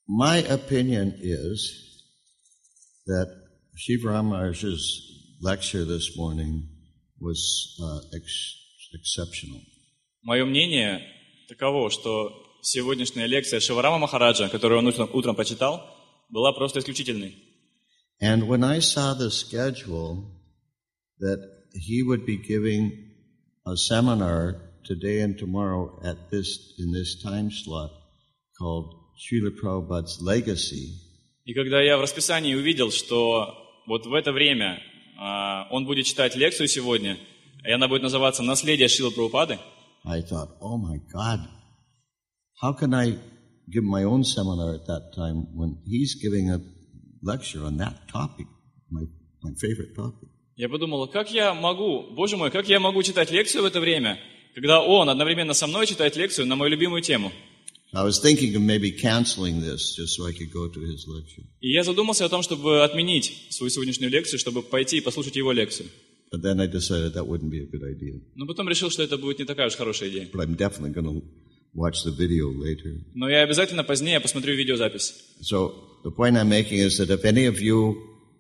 my opinion is that Shiva Ramaraj's lecture this morning was exceptional. Мое мнение таково, что сегодняшняя лекция Шиварама Махараджа, которую он утром прочитал, была просто исключительной. And when I saw the schedule that he would be giving a seminar today and tomorrow in this time slot called Srila Prabhupada's Legacy. И когда я в расписании увидел, что вот в это время он будет читать лекцию сегодня, и она будет называться «Наследие Шрилы Прабхупады», I thought, oh my God, how can I give my own seminar at that time when he's giving a lecture on that topic, my favorite topic? Я подумал, как я могу, Боже мой, как я могу читать лекцию в это время, когда он одновременно со мной читает лекцию на мою любимую тему. I was thinking of maybe canceling this just so I could go to his lecture. И я задумался о том, чтобы отменить свою сегодняшнюю лекцию, чтобы пойти и послушать его лекцию. But then I decided that wouldn't be a good idea. Но потом решил, что это будет не такая уж хорошая идея. But I'm definitely going to watch the video later. Но я обязательно позднее посмотрю видеозапись. So the point I'm making is that if any of you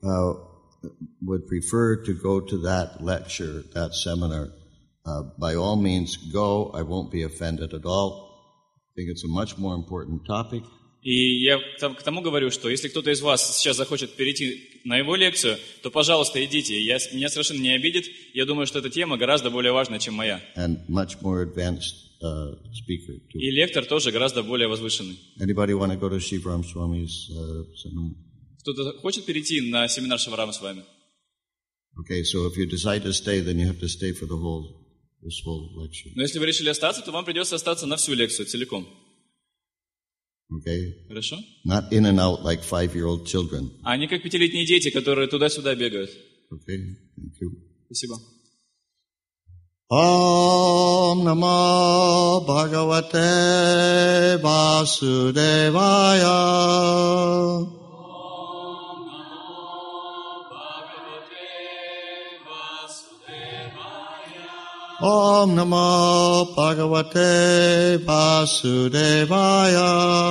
would prefer to go to that lecture, that seminar, by all means go. I won't be offended at all. I think it's a much more important topic. И я к тому говорю, что если кто-то из вас сейчас захочет перейти на его лекцию, то, пожалуйста, идите. Меня совершенно не обидит. Я думаю, что эта тема гораздо более важная, чем моя. And much more advanced speaker too. И лектор тоже гораздо более возвышенный. Anybody want to go to Shivaram Swami's seminar? Кто-то хочет перейти на семинар Шиварама с вами? Okay, so if you decide to stay, then you have to stay for this whole lecture. Но если вы решили остаться, то вам придется остаться на всю лекцию целиком. Okay? Хорошо? Not in and out like 5-year-old children. А не как 5-летние дети, которые туда-сюда бегают. Okay, thank you. Спасибо. Om Namo Bhagavate Vasudevaya. Om Namo Bhagavate Vasudevaya.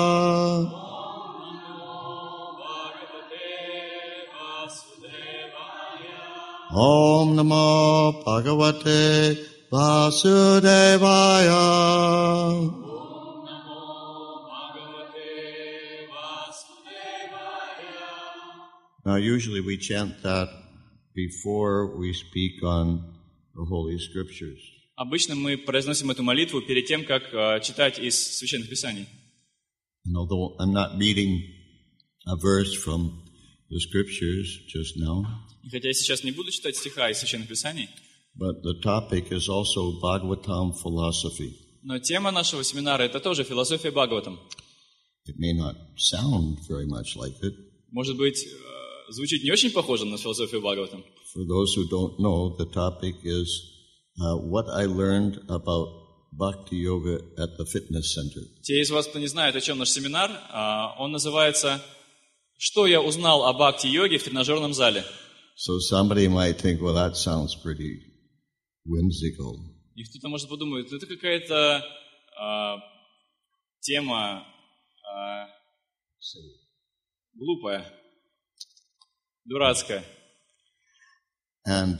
Om Namo Bhagavate Vasudevaya. Now usually we chant that before we speak on the Holy Scriptures. Обычно мы произносим эту молитву перед тем, как читать из Священных Писаний. And although I'm not reading a verse from the Scriptures just now, И хотя я сейчас не буду читать стиха из Священных Писаний, but the topic is also Bhagavatam philosophy. но тема нашего семинара – это тоже философия Бхагаватам. It may not sound very much like it. Может быть, звучит не очень похоже на философию Бхагаватам. For those who don't know, the topic is what I learned about Bhakti Yoga at the Fitness Center. Те из вас, кто не знает, о чем наш семинар, он называется «Что я узнал о бхакти-йоге в тренажерном зале?». So somebody might think, well, that sounds pretty whimsical. И кто-то может подумать, это какая-то тема глупая, дурацкая. And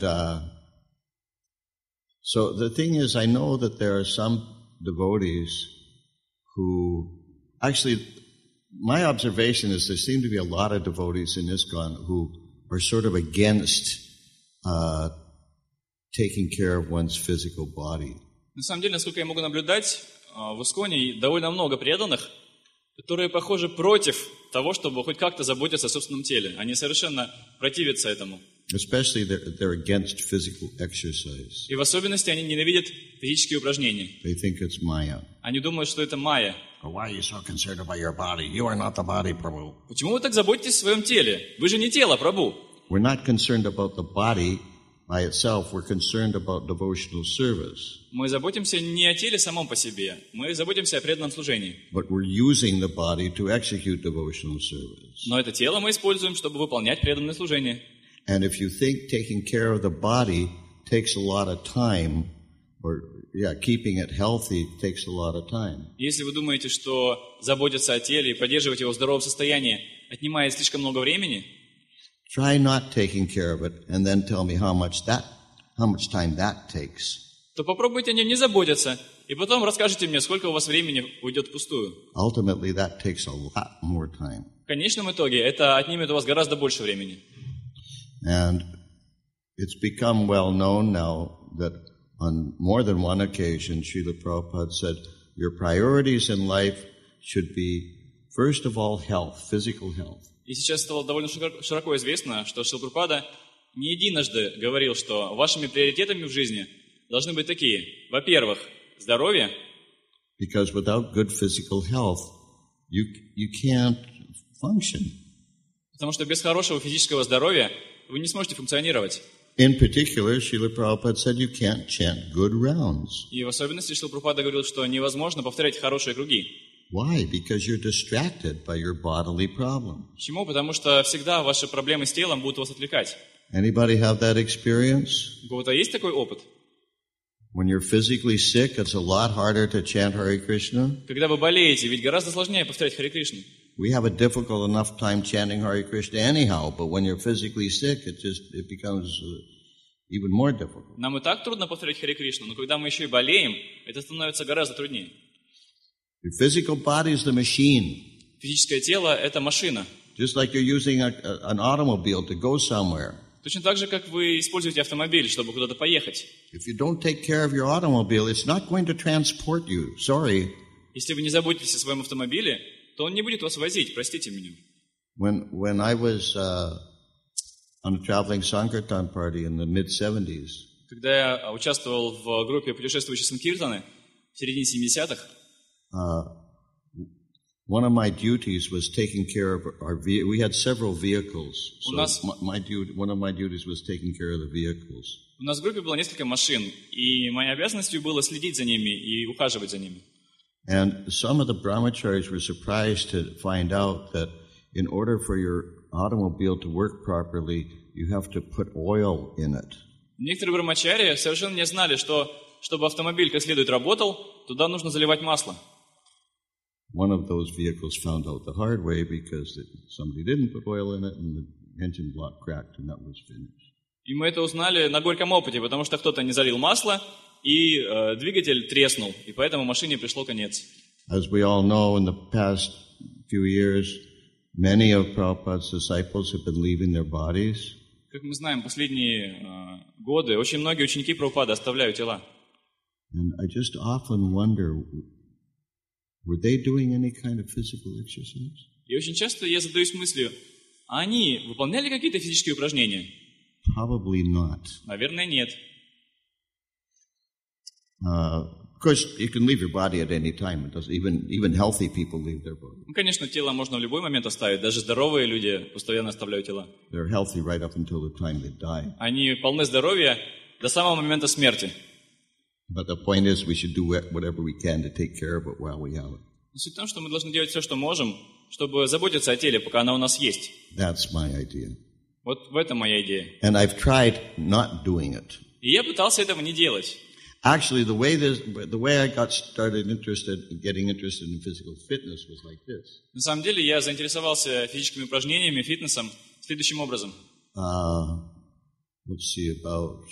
so the thing is, I know that there are some devotees who, actually, my observation is there seem to be a lot of devotees in ISKCON who are sort of against taking care of one's physical body. На самом деле, насколько я могу наблюдать, в ISKCON довольно много преданных, которые, похоже, против того, чтобы хоть как-то заботиться о собственном теле. Они совершенно противятся этому. Especially they're against physical exercise. И в особенности они ненавидят физические упражнения. They think it's Maya. Они думают, что это майя. Why are you so concerned about your body? You are not the body, Prabhu. Почему вы так заботитесь о своем теле? Вы же не тело, Прабху. We're not concerned about the body by itself. We're concerned about devotional service. Мы заботимся не о теле самом по себе. Мы заботимся о преданном служении. But we're using the body to execute devotional service. Но это тело мы используем, чтобы выполнять преданное служение. And if you think taking care of the body takes a lot of time, or keeping it healthy takes a lot of time. Если вы думаете, что заботиться о теле и поддерживать его в здоровом состоянии отнимает слишком много времени, Try not taking care of it and then tell me how much time that takes. то попробуйте о нем не заботиться, и потом расскажите мне, сколько у вас времени уйдет впустую. Ultimately, that takes a lot more time. В конечном итоге это отнимет у вас гораздо больше времени. And it's become well known now that on more than one occasion, Srila Prabhupada said, your priorities in life should be, first of all, health, physical health. И сейчас стало довольно широко известно, что Шрила Прабхупада не единожды говорил, что вашими приоритетами в жизни должны быть такие. Во-первых, здоровье. Because without good physical health, you can't function. Потому что без хорошего физического здоровья вы не сможете функционировать. In particular, Srila Prabhupada said you can't chant good rounds. И в особенности Шрила Прабхупада говорил, что невозможно повторять хорошие круги. Why? Because you're distracted by your bodily problem. Почему? Потому что всегда ваши проблемы с телом будут вас отвлекать. Anybody have that experience? У кого-то есть такой опыт? When you're physically sick, it's a lot harder to chant Hare Krishna. Когда вы болеете, ведь гораздо сложнее повторять Харе Кришну. We have a difficult enough time chanting Hare Krishna anyhow, but when you're physically sick, it becomes even more difficult. Нам и так трудно повторять Харе Кришну, но когда мы еще и болеем, это становится гораздо труднее. Your physical body is the machine. Физическое тело – это машина. Just like you're using an automobile to go somewhere. Точно так же, как вы используете автомобиль, чтобы куда-то поехать. If you don't take care of your automobile, it's not going to transport you. Sorry. Если вы не заботитесь о своем автомобиле, то он не будет вас возить, простите меня. When I was on a traveling Sankirtan party in the mid-70s, когда я участвовал в группе путешествующие Санкиртаны в середине 70-х, one of my duties was taking care of our vehicle. We had several vehicles. So one of my duties was taking care of the vehicles. У нас в группе было несколько машин, и моей обязанностью было следить за ними и ухаживать за ними. And some of the brahmacharis were surprised to find out that in order for your automobile to work properly, you have to put oil in it. Некоторые брамачари совершенно не знали, что чтобы автомобиль как следует работал, туда нужно заливать масло. One of those vehicles found out the hard way because somebody didn't put oil in it and the engine block cracked and that was finished. И мы это узнали на горьком опыте, потому что кто-то не залил масло, и двигатель треснул, и поэтому машине пришло конец. As we all know, in the past few years, many of Prabhupada's disciples have been leaving their bodies. Как мы знаем, последние годы очень многие ученики Прабхупады оставляют тела. And I just often wonder, were they doing any kind of physical exercise? И очень часто я задаюсь мыслью, а они выполняли какие-то физические упражнения? Probably not. Наверное, нет. Of course, you can leave your body at any time. It doesn't, even healthy people leave their body. Ну, конечно, тело можно в любой момент оставить. Даже здоровые люди постоянно оставляют тела. They're healthy right up until the time they die. Они полны здоровья до самого момента смерти. But the point is, we should do whatever we can to take care of it while we have it. Но суть в том, что мы должны делать все, что можем, чтобы заботиться о теле, пока оно у нас есть. That's my idea. Вот в этом моя идея. And I've tried not doing it. И я пытался этого не делать. Actually, the way I got getting interested in physical fitness was like this. На самом деле, я заинтересовался физическими упражнениями, фитнесом следующим образом. Let's see, about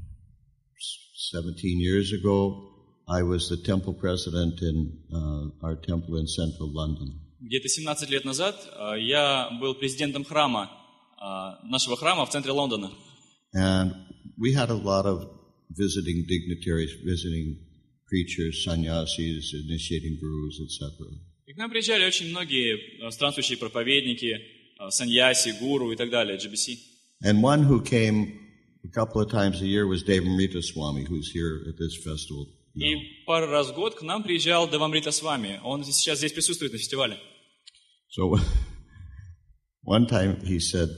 17 years ago, I was the temple president in our temple in central London. Где-то 17 лет назад я был президентом храма, нашего храма в центре Лондона. And we had a lot of visiting dignitaries, visiting preachers, sannyasis, initiating gurus, etc. И к нам приезжали очень многие странствующие проповедники, саньяси, гуру и так далее, GBC. And one who came a couple of times a year was Devamrita Swami, who's here at this festival. И пару раз в год к нам приезжал Девамрита Свами. Он сейчас здесь присутствует на фестивале. So one time he said,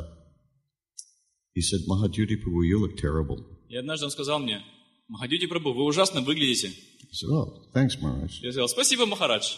Mahadhyuti Prabhu, you look terrible. И однажды он сказал мне, Махадьюти Прабху, вы ужасно выглядите. I said, oh, thanks, Maharaj. Я сказал, спасибо, Махарадж.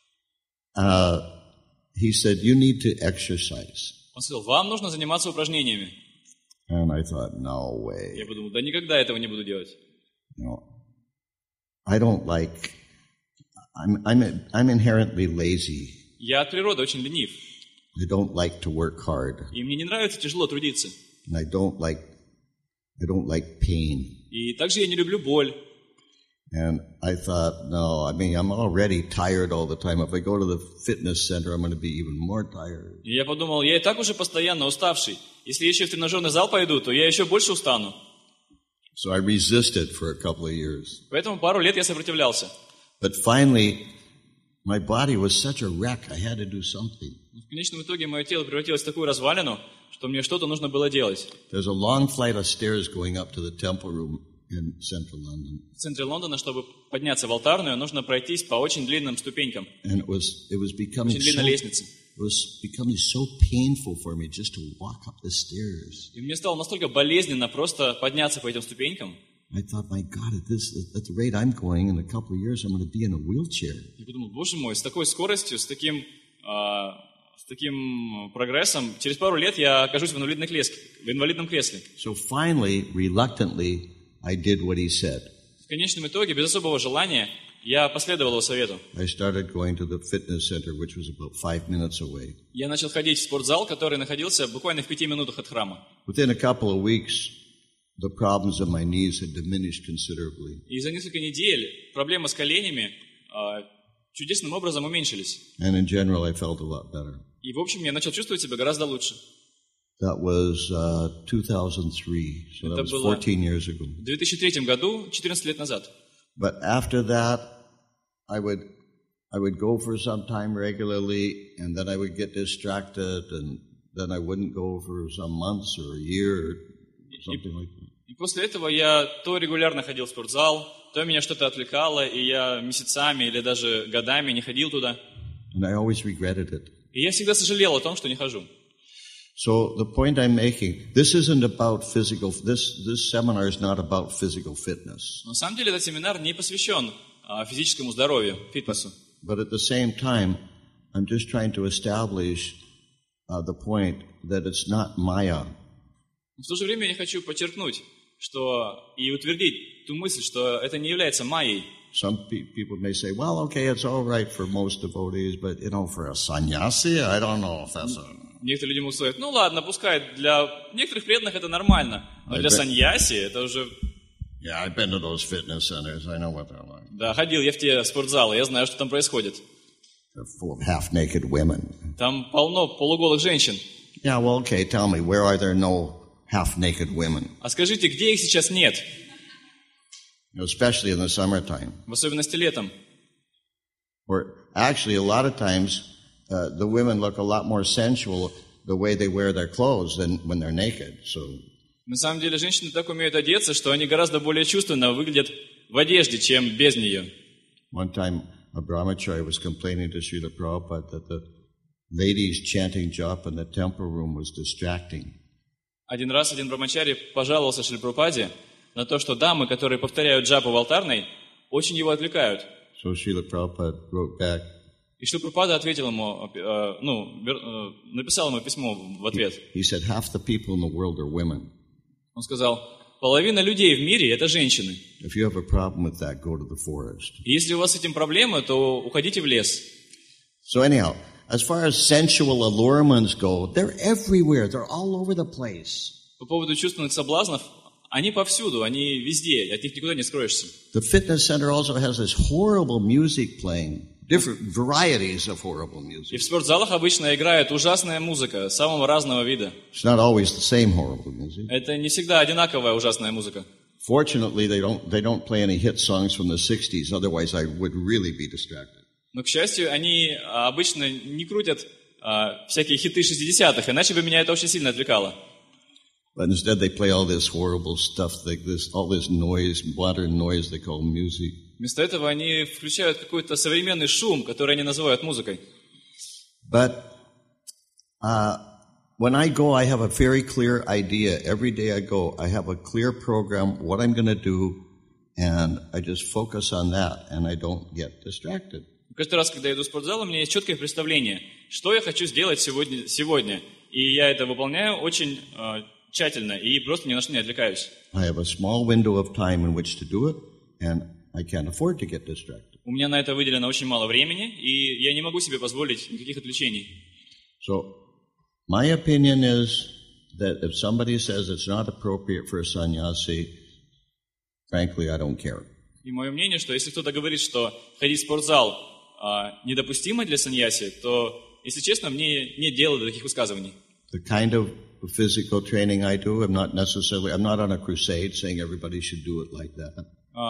He said, you need to exercise. Он сказал, вам нужно заниматься упражнениями. And I thought, no way. Я подумал, да никогда этого не буду делать. You know, I don't like, I'm inherently lazy. Я от природы очень ленив. I don't like to work hard. И мне не нравится тяжело трудиться. And I don't like pain. И также я не люблю боль. And I thought, no, I mean, I'm already tired all the time. If I go to the fitness center, I'm going to be even more tired. И я подумал, я и так уже постоянно уставший. Если я еще в тренажерный зал пойду, то я еще больше устану. So I resisted for a couple of years. Поэтому пару лет я сопротивлялся. But finally, my body was such a wreck, I had to do something. В конечном итоге мое тело превратилось в такую развалину, что мне что-то нужно было делать. There's a long flight of stairs going up to the temple room in central London. В центре Лондона, чтобы подняться в алтарную, нужно пройтись по очень длинным ступенькам, And it was becoming очень длинной лестнице. so painful for me just to walk up the stairs. И мне стало настолько болезненно просто подняться по этим ступенькам. I thought, my God, at the rate I'm going, in a couple of years, I'm going to be in a wheelchair. Я подумал, боже мой, с такой скоростью, с таким прогрессом, через пару лет я окажусь в инвалидном кресле. So finally, reluctantly, I did what he said. В конечном итоге, без особого желания, я последовал его совету. I started going to the fitness center, which was about 5 minutes away. Я начал ходить в спортзал, который находился буквально в 5 минутах от храма. Within a couple of weeks, the problems of my knees had diminished considerably. И за несколько недель проблемы с коленями чудесным образом уменьшились. And in general, I felt a lot better. И, в общем, я начал чувствовать себя гораздо лучше. That was 2003, so that was 14 years ago. В 2003 году, 14 лет назад. But after that, I would go for some time regularly, and then I would get distracted, and then I wouldn't go for some months or a year or something like that. И после этого я то регулярно ходил в спортзал, то меня что-то отвлекало, и я месяцами или даже годами не ходил туда. And I always regretted it. И я всегда сожалел о том, что не хожу. So the point I'm making, this isn't about this seminar is not about physical fitness. На самом деле этот семинар не посвящен физическому здоровью, фитнесу. But at the same time, I'm just trying to establish the point that it's not Maya. В то же время я хочу подчеркнуть, и утвердить ту мысль, что это не является майей. Some people may say, well, okay, it's all right for most devotees, but, for a sannyasi, I don't know if that's Некоторые люди могут сказать, ну ладно, пускай для некоторых преданных это нормально, но для саньяси это уже... Yeah, I've been to those fitness centers, I know what they're like. Да, ходил я в те спортзалы, я знаю, что там происходит. They're full of half-naked women. Там полно полуголых женщин. Yeah, well, okay, tell me, where are there no half-naked women? А скажите, где их сейчас нет? Especially in the summertime. В особенности летом. Or actually, a lot of times, the women look a lot more sensual the way they wear their clothes than when they're naked. So. На самом деле, женщины так умеют одеться, что они гораздо более чувственно выглядят в одежде, чем без нее. One time, a brahmachari was complaining to Srila Prabhupada that the ladies chanting japa in the temple room was distracting. Один раз один брамачари пожаловался Шриле Прабхупаде на то, что дамы, которые повторяют джапу в алтарной, очень его отвлекают. So Srila Prabhupada wrote back. И Шрила Прабхупада ответил ему, написал ему письмо в ответ. He said, half the people in the world are women. Он сказал, половина людей в мире – это женщины. If you have a problem with that, go to the forest. И если у вас с этим проблемы, то уходите в лес. So anyhow, as far as sensual allurements go, they're everywhere. They're all over the place. По поводу чувственных соблазнов, они повсюду, они везде, от них никуда не скроешься. The fitness center also has this horrible music playing, different varieties of horrible music. И в спортзалах обычно играет ужасная музыка самого разного вида. It's not always the same horrible music. Это не всегда одинаковая ужасная музыка. Fortunately, they don't play any hit songs from the 60s, otherwise I would really be distracted. Но, к счастью, они обычно не крутят всякие хиты 60-х, иначе бы меня это очень сильно отвлекало. But instead they play all this horrible stuff, like all this noise, modern noise they call music. Вместо этого они включают какой-то современный шум, который они называют музыкой. But when I go, I have a very clear idea. Every day I go, I have a clear program, what I'm going to do, and I just focus on that, and I don't get distracted. Каждый раз, когда я иду в спортзал, у меня есть четкое представление, что я хочу сделать сегодня. И я это выполняю очень тщательно и просто ни на что не отвлекаюсь. I have a small window of time in which to do it, and I can't afford to get distracted. У меня на это выделено очень мало времени, и я не могу себе позволить никаких отвлечений. So, my opinion is that if somebody says it's not appropriate for a sannyasi, frankly, I don't care. И мое мнение, что если кто-то говорит, что ходить в спортзал недопустимо для саньяси, то, если честно, мне нет дела до таких высказываний. The kind of physical training I do, I'm not on a crusade saying everybody should do it like that.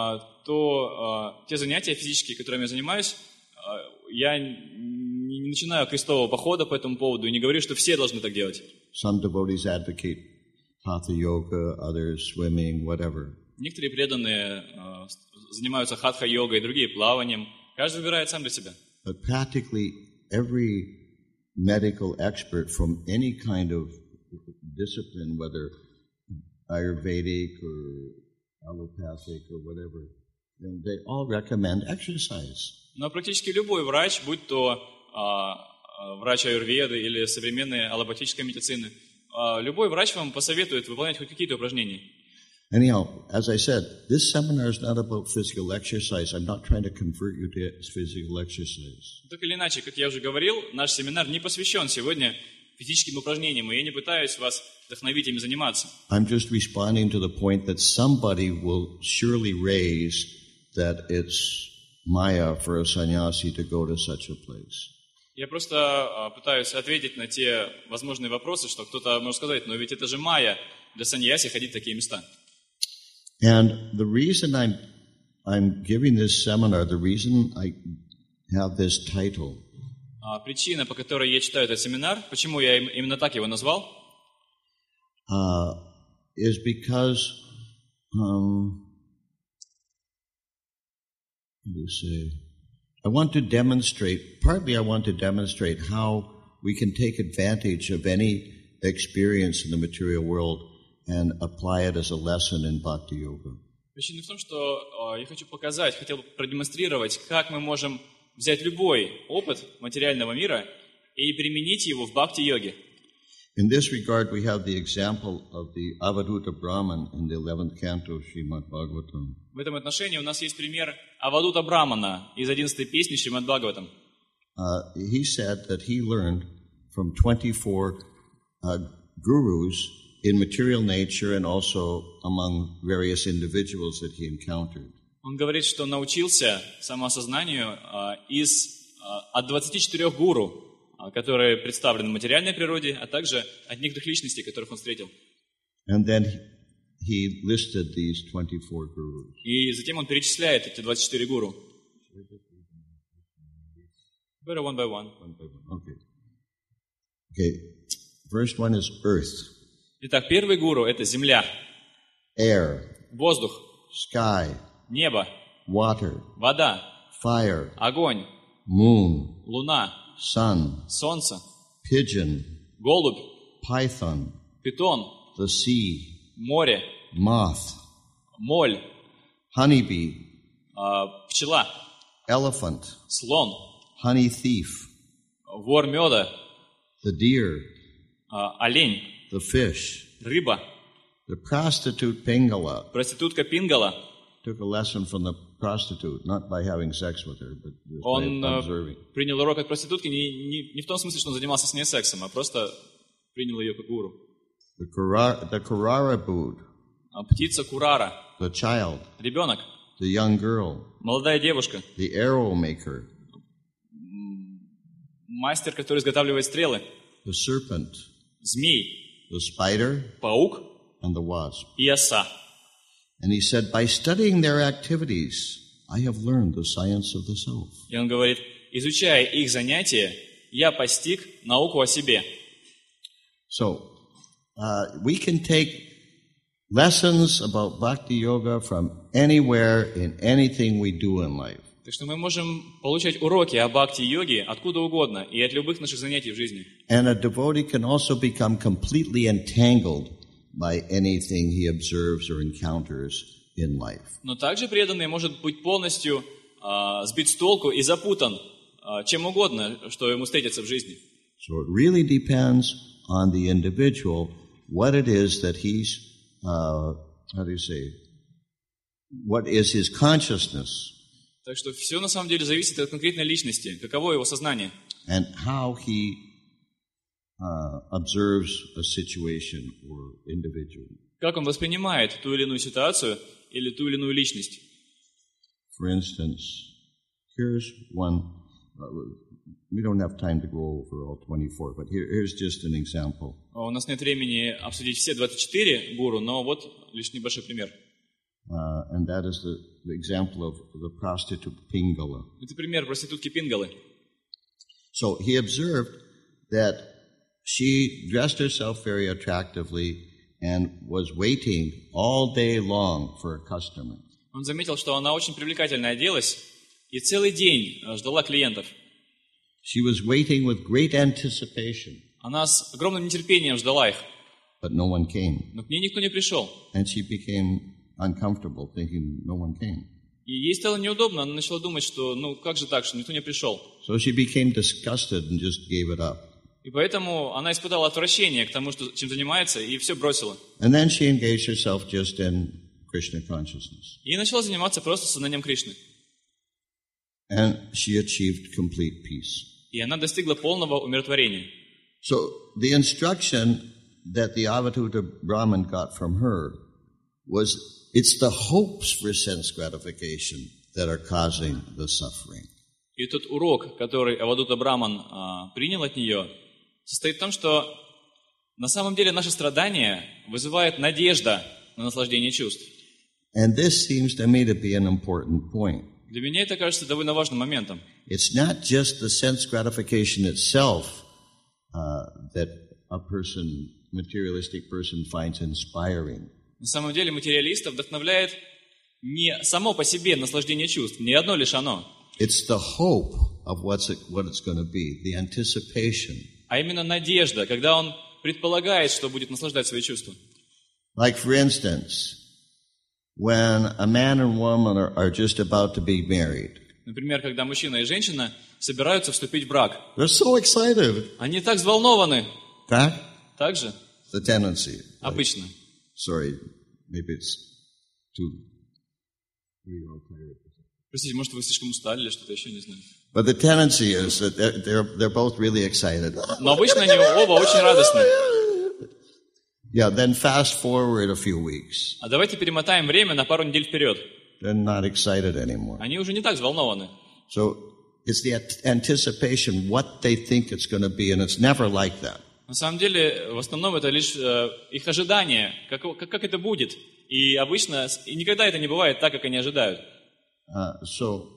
Те занятия физические, которыми я занимаюсь, я не начинаю крестового похода по этому поводу и не говорю, что все должны так делать. Some devotees advocate hatha yoga, others swimming, whatever. Некоторые преданные занимаются хатха-йогой, другие плаванием. Каждый выбирает сам для себя. But practically every medical expert from any kind of discipline, whether Ayurvedic or allopathic or whatever, they all recommend exercise. Но практически любой врач, будь то врач аюрведы или современной аллопатической медицины, любой врач вам посоветует выполнять хоть какие-то упражнения. Anyhow, as I said, this seminar is not about physical exercise. I'm not trying to convert you to physical exercise. Так или иначе, как я уже говорил, наш семинар не посвящен сегодня физическим упражнениям, и я не пытаюсь вас вдохновить ими заниматься. I'm just responding to the point that somebody will surely raise that it's maya for a sannyasi to go to such a place. Я просто пытаюсь ответить на те возможные вопросы, что кто-то может сказать, но ведь это же майя для саньяси ходить в такие места. And the reason I'm giving this seminar, the reason I have this title, Причина, по которой я читаю этот семинар, почему я именно так его назвал, is because, I want to demonstrate how we can take advantage of any experience in the material world and apply it as a lesson in Bhakti Yoga. Причина в том, что я хотел продемонстрировать, как мы можем взять любой опыт материального мира и применить его в бхакти-йоге. In this regard, we have the example of the Avadhuta Brahman in the 11th canto of Srimad Bhagavatam. В этом отношении у нас есть пример Авадута Брамана из 11-й песни Шримад Бхагаватам. He said that he learned from 24 gurus in material nature and also among various individuals that he encountered. Он говорит, что научился самоосознанию от 24 гуру, которые представлены в материальной природе, а также от некоторых личностей, которых он встретил. And then he listed these 24 gurus. И затем он перечисляет эти 24 гуру. Better one by one. Okay. First one is earth. Итак, первый гуру – это земля, air, воздух, sky, небо, water, вода, fire, огонь, moon, луна, sun, солнце, pigeon, голубь, python, питон, the sea, море, moth, моль, honeybee, пчела, elephant, слон, honey thief, вор меда, the deer, олень, the fish, рыба, the prostitute Pingala. проститутка Пингала. Took a lesson from the prostitute, not by having sex with her, but just Он by observing. Принял урок от проститутки не в том смысле, что он занимался с ней сексом, а просто принял ее как гуру. The Karara Bood, Птица Курара, the child, ребенок, the young girl, молодая девушка, the arrow maker, мастер, который изготавливает стрелы, the serpent, змей, the spider, паук and the wasp. и оса. And he said, by studying their activities, I have learned the science of the self. И он говорит, изучая их занятия, я постиг науку о себе. So, we can take lessons about Bhakti Yoga from anywhere in anything we do in life. Так что мы можем получать уроки о бхакти-йоге откуда угодно и от любых наших занятий в жизни. And a devotee can also become completely entangled by anything he observes or encounters in life. Но также преданный может быть полностью сбит с толку и запутан чем угодно, что ему встретится в жизни. So it really depends on the individual what it is that he's, what is his consciousness, Так что все на самом деле зависит от конкретной личности, каково его сознание, and how he observes a situation or individual. как он воспринимает ту или иную ситуацию или ту или иную личность. For instance, here's one. We don't have time to go over all 24, but here's just an example. У нас нет времени обсудить все 24 гуру, но вот лишь небольшой пример. And that is the example of the prostitute Pingala. Это пример проститутки Пингалы. So he observed that she dressed herself very attractively and was waiting all day long for a customer. Он заметил, что она очень привлекательно оделась и целый день ждала клиентов. She was waiting with great anticipation, Она с огромным нетерпением ждала их, but no one came. но к ней никто не пришел. And she became uncomfortable, thinking no one came. И ей стало неудобно, она начала думать, что как же так, что никто не пришел. So she became disgusted and just gave it up. И поэтому она испытала отвращение к тому, чем занимается, и все бросила. And then she engaged herself just in Krishna consciousness. И начала заниматься просто сознанием Кришны. And she achieved complete peace. И она достигла полного умиротворения. So the instruction that the Avadhuta Brahman got from her was, it's the hopes for sense gratification that are causing the suffering. И тот урок, который Авадута Браман принял от нее, состоит в том, что на самом деле наше страдание вызывает надежда на наслаждение чувств. And this seems to me to be an important point. Для меня это кажется довольно важным моментом. It's not just the sense gratification itself that a person, materialistic person, finds inspiring. На самом деле материалиста вдохновляет не само по себе наслаждение чувств, не одно лишь оно, It's the hope of what it's going to be, the anticipation. а именно надежда, когда он предполагает, что будет наслаждать свои чувства. Like, for instance, when a man and woman are just about to be married, Например, когда мужчина и женщина собираются вступить в брак. they're so excited. Они так взволнованы. Так? Так же? The tendency. Обычно. Sorry, maybe it's too. We're all tired. Простите, может, вы слишком устали или что-то еще, не знаю. But the tendency is that they're both really excited. Но обычно они оба очень радостны. Yeah, then fast forward a few weeks. А давайте перемотаем время на пару недель вперед. They're not excited anymore. Они уже не так взволнованы. So it's the anticipation, what they think it's going to be, and it's never like that. На самом деле, в основном это лишь их ожидание, как это будет. И обычно, и никогда это не бывает так, как они ожидают. So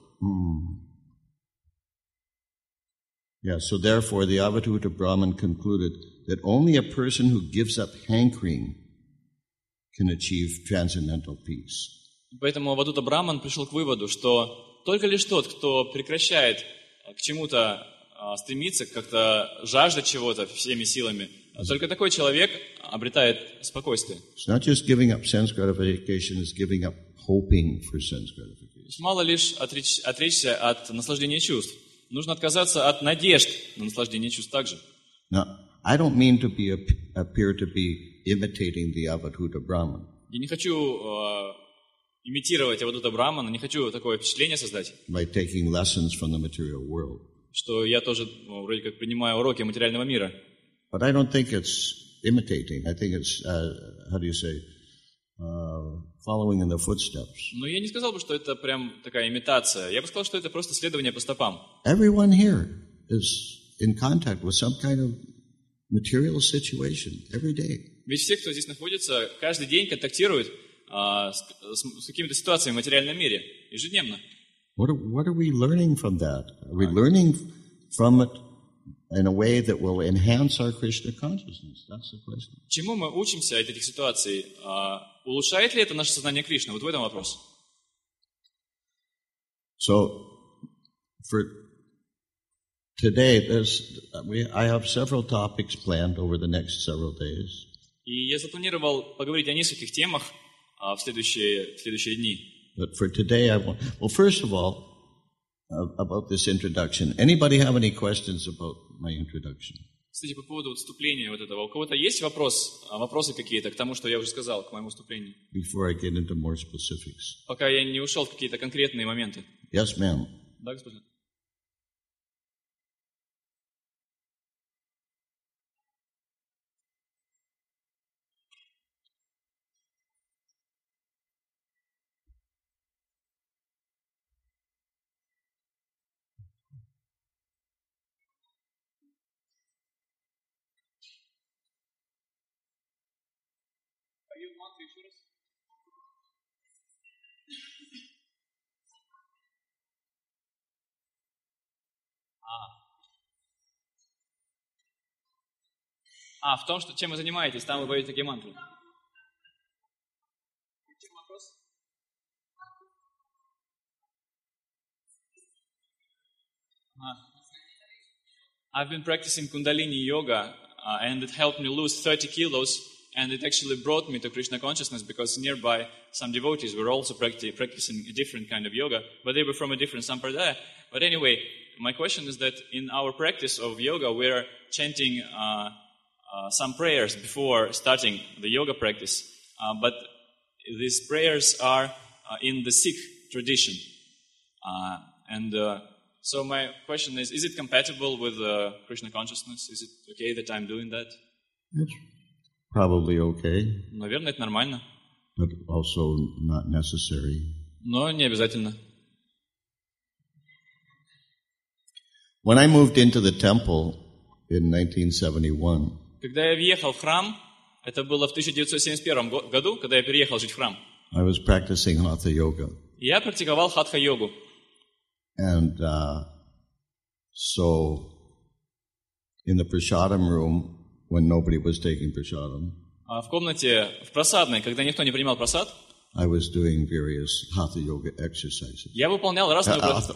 therefore the Avadhuta Brahman concluded that only a person who gives up hankering can achieve transcendental peace. Поэтому Авадута Браман пришел к выводу, что только лишь тот, кто прекращает к чему-то стремиться, как-то жаждать чего-то всеми силами, только такой человек обретает спокойствие. It's not just giving up sense gratification, it's giving up hoping for sense gratification. Мало лишь отречься от наслаждения чувств. Нужно отказаться от надежд на наслаждение чувств также. Now, I don't mean to appear to be imitating the Avadhuta Brahman. Я не хочу имитировать Авадута Брамана, не хочу такое впечатление создать, By taking lessons from the material world. что я тоже вроде как принимаю уроки материального мира. But I don't think it's imitating. I think it's, following in the footsteps. Но я не сказал бы, что это прям такая имитация. Я бы сказал, что это просто следование по стопам. Everyone here is in contact with some kind of material situation every day. Ведь все, кто здесь находится, каждый день контактируют с какими-то ситуациями в материальном мире, ежедневно. What are we learning from that? Are we learning from it in a way that will enhance our Krishna consciousness? That's the question. Чему мы учимся от этих ситуаций? Улучшает ли это наше сознание Кришны? Вот в этом вопрос. So, for today, I have several topics planned over the next several days. И я запланировал поговорить о нескольких темах в следующие дни. But for today, first of all, about this introduction. Anybody have any questions about my introduction? Кстати, по поводу вступления вот этого. У кого-то есть вопросы какие-то к тому, что я уже сказал, к моему вступлению? Before I get into more specifics. Пока я не ушел в какие-то конкретные моменты. Yes, ma'am. Да, господин? В том, что, чем вы занимаетесь, там вы поете такие мантры. I've been practicing Kundalini yoga, and it helped me lose 30 kilos, and it actually brought me to Krishna consciousness because nearby some devotees were also practicing a different kind of yoga, but they were from a different sampradaya. But anyway, my question is that in our practice of yoga, we're chanting some prayers before starting the yoga practice, but these prayers are in the Sikh tradition. So my question is it compatible with Krishna consciousness? Is it okay that I'm doing that? It's probably okay, Наверное, это нормально, but also not necessary. но не обязательно. When I moved into the temple in 1971, Когда я въехал в храм, это было в 1971 году, когда я переехал жить в храм, I was practicing Hatha Yoga. я практиковал хатха-йогу. And so in the prasadam room, when nobody was taking prasadam, В комнате, в просадной, когда никто не принимал просад, I was doing various Hatha Yoga exercises. я выполнял разные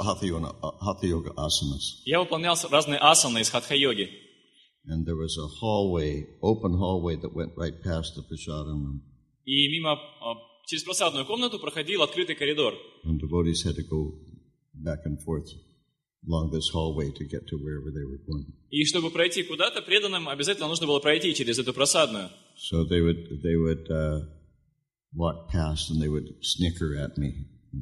Hatha Yoga asanas. разные асаны из хатха-йоги. And there was a hallway, open hallway that went right past the prasadam room. И через просадную комнату проходил открытый коридор. And devotees had to go back and forth along this hallway to get to wherever they were going. И чтобы пройти куда-то, преданным обязательно нужно было пройти через эту просадную. So they would walk past and they would snicker at me.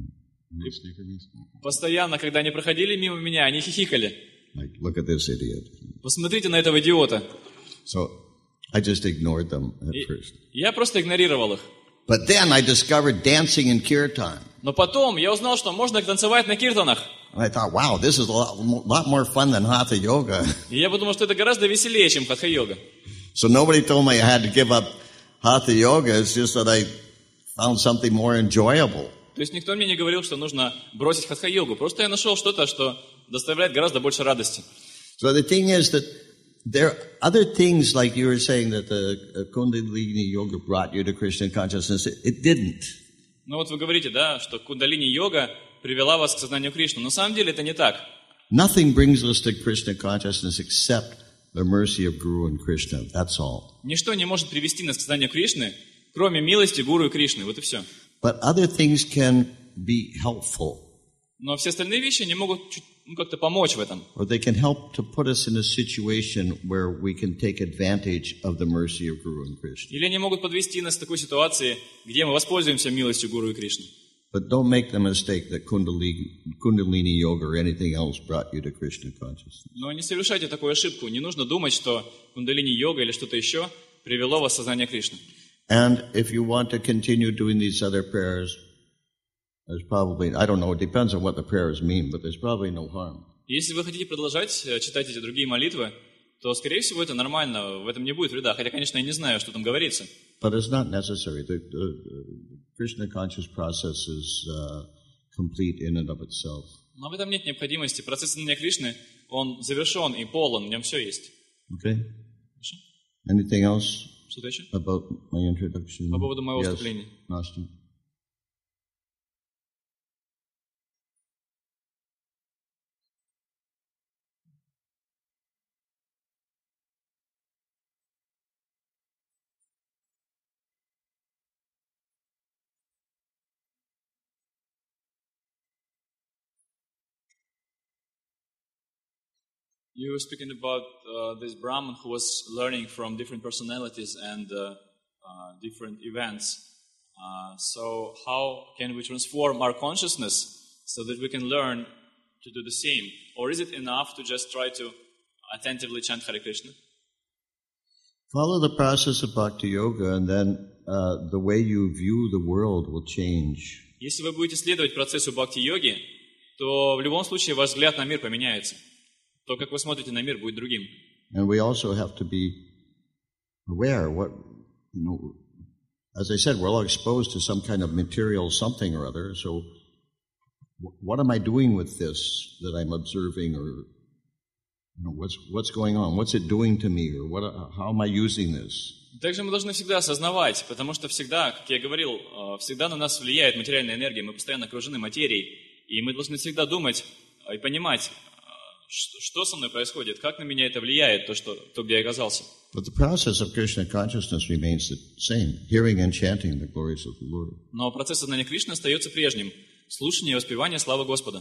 Snicker me? Постоянно, когда они проходили мимо меня, они хихикали. Like, look at this idiot. Посмотрите на этого идиота. So I just ignored them at first. Я просто игнорировал их. But then I discovered dancing in kirtan. Но потом я узнал, что можно танцевать на киртанах. And I thought, wow, this is a lot more fun than Hatha Yoga. И я подумал, что это гораздо веселее, чем хатха-йога. So nobody told me I had to give up Hatha Yoga. It's just that I found something more enjoyable. То есть никто мне не говорил, что нужно бросить хатха-йогу. Просто я нашел что-то, что доставляет гораздо больше радости. So the thing is that there are other things, like you were saying, that the Kundalini Yoga brought you to Krishna consciousness. It didn't. Ну вот вы говорите, да, что кундалини-йога привела вас к сознанию Кришны. Но на самом деле это не так. Nothing brings us to Krishna consciousness except the mercy of Guru and Krishna. That's all. Ничто не может привести нас к сознанию Кришны, кроме милости Гуру и Кришны. Вот и все. But other things can be helpful. Но все остальные вещи не могут как-то помочь в этом. Or they can help to put us in a situation where we can take advantage of the mercy of Guru and Krishna. Или они могут подвести нас к такой ситуации, где мы воспользуемся милостью Гуру и Кришны. But don't make the mistake that Kundalini Yoga or anything else brought you to Krishna consciousness. Но не совершайте такую ошибку. Не нужно думать, что кундалини-йога или что-то еще привело вас в сознание Кришны. And if you want to continue doing these other prayers, there's probably, I don't know, it depends on what the prayers mean, but there's probably no harm. Если вы хотите продолжать читать эти другие молитвы, то, скорее всего, это нормально, в этом не будет вреда. Хотя, конечно, я не знаю, что там говорится. But it's not necessary. The Krishna conscious process is complete in and of itself. Но в этом нет необходимости. Процесс сознания Кришны, он завершен и полон, в нем все есть. Okay? Хорошо? Anything else Что-то еще? about my introduction? По поводу моего Yes, вступления. Nasty. You were speaking about this Brahmin who was learning from different personalities and different events. So how can we transform our consciousness so that we can learn to do the same? Or is it enough to just try to attentively chant Hare Krishna? Follow the process of Bhakti Yoga, and then the way you view the world will change. Если вы будете следовать процессу бхакти-йоги, то в любом случае ваш взгляд на мир поменяется. То, как вы смотрите на мир, будет другим. And we also have to be aware as I said, we're all exposed to some kind of material something or other, so what am I doing with this that I'm observing, or what's going on? What's it doing to me, or how am I using this? Также мы должны всегда осознавать, потому что всегда, как я говорил, всегда на нас влияет материальная энергия, мы постоянно окружены материей, и мы должны всегда думать и понимать, что со мной происходит, как на меня это влияет, то, где я оказался. But the process of Krishna consciousness remains the same, hearing and chanting the glories of the Lord. Но процесс сознания Кришны остается прежним, слушание и воспевание славы Господа.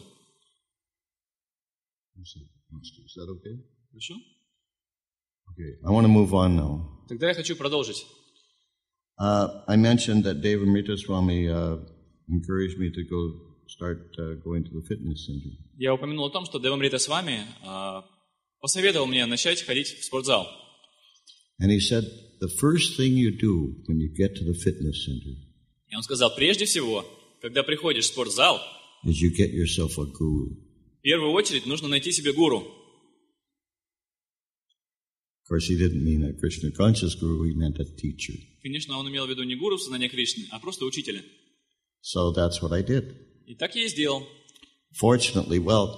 Is that okay? Хорошо? Okay, I want to move on now. Тогда я хочу продолжить. I mentioned that Devamrita Swami encouraged me to start going to the fitness center. Я упомянул о том, что Девамрита Свами посоветовал мне начать ходить в спортзал. And he said, the first thing you do when you get to the fitness center И он сказал, прежде всего, когда приходишь в спортзал, is you get yourself a guru. в первую очередь нужно найти себе гуру. Of course, he didn't mean a Krishna conscious guru, he meant a teacher. Конечно, он имел в виду не гуру в сознании Кришны, а просто учителя. So that's what I did. И так я и сделал. Fortunately,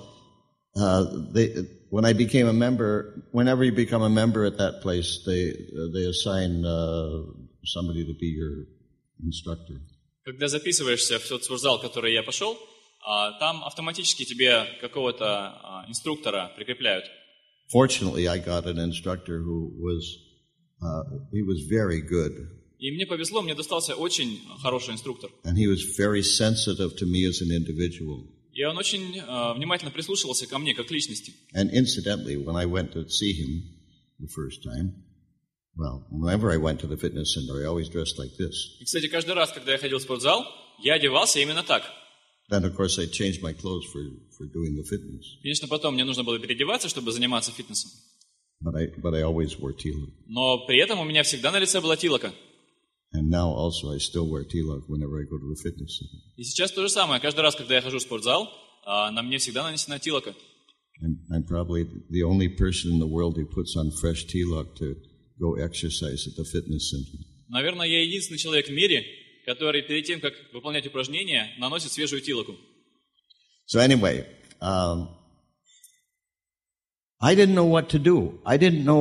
when I became a member, whenever you become a member at that place, they assign somebody to be your instructor. Когда записываешься в тот спортзал, в который я пошел, там автоматически тебе какого-то инструктора прикрепляют. Fortunately, I got an instructor who was very good. И мне повезло, мне достался очень хороший инструктор. And he was very sensitive to me as an individual. И он очень внимательно прислушивался ко мне, как к личности. And incidentally, when I went to see him the first time, whenever I went to the fitness center, I always dressed like this. И, кстати, каждый раз, когда я ходил в спортзал, я одевался именно так. Then, of course, I changed my clothes for doing the fitness. Конечно, потом мне нужно было переодеваться, чтобы заниматься фитнесом. But I always wore tilak. Но при этом у меня всегда на лице была тилока. And now also I still wear tilak whenever I go to the fitness center. И сейчас то же самое. Каждый раз, когда я хожу в спортзал, на мне всегда нанесена тилока. And I'm probably the only person in the world who puts on fresh tilak to go exercise at the fitness center. Наверное, я единственный человек в мире, который перед тем, как выполнять упражнения, наносит свежую тилоку. So anyway, I didn't know what to do. I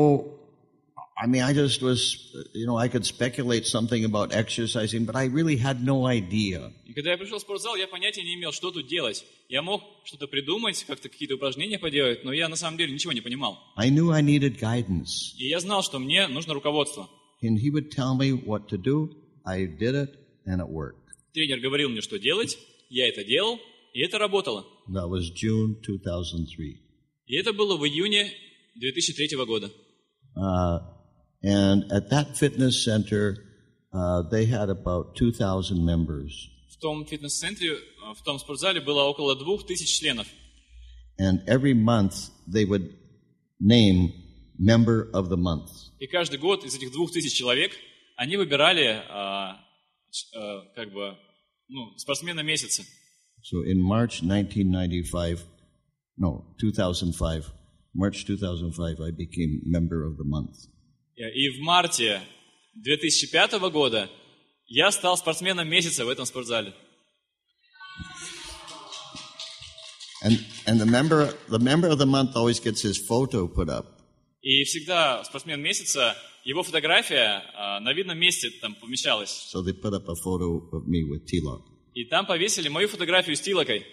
just was, I could speculate something about exercising, but I really had no idea. И когда я пришел в спортзал, я понятия не имел, что тут делать. Я мог что-то придумать, как-то какие-то упражнения поделать, но я на самом деле ничего не понимал. I knew I needed guidance. И я знал, что мне нужно руководство. And he would tell me what to do. I did it, and it worked. Тренер говорил мне, что делать, я это делал, и это работало. That was June 2003. И это было в июне 2003 года. And at that fitness center, they had about 2,000 members. В том фитнес-центре, в том спортзале было около 2000 членов. And every month they would name member of the month. И каждый год из этих 2000 человек они выбирали спортсмена месяца. So in March 2005, March 2005, I became member of the month. И в марте 2005 года я стал спортсменом месяца в этом спортзале. And the member of the month always gets his photo put up. И всегда спортсмен месяца, его фотография на видном месте там помещалась. So they put up a photo of me with tilak. И там повесили мою фотографию с тилокой.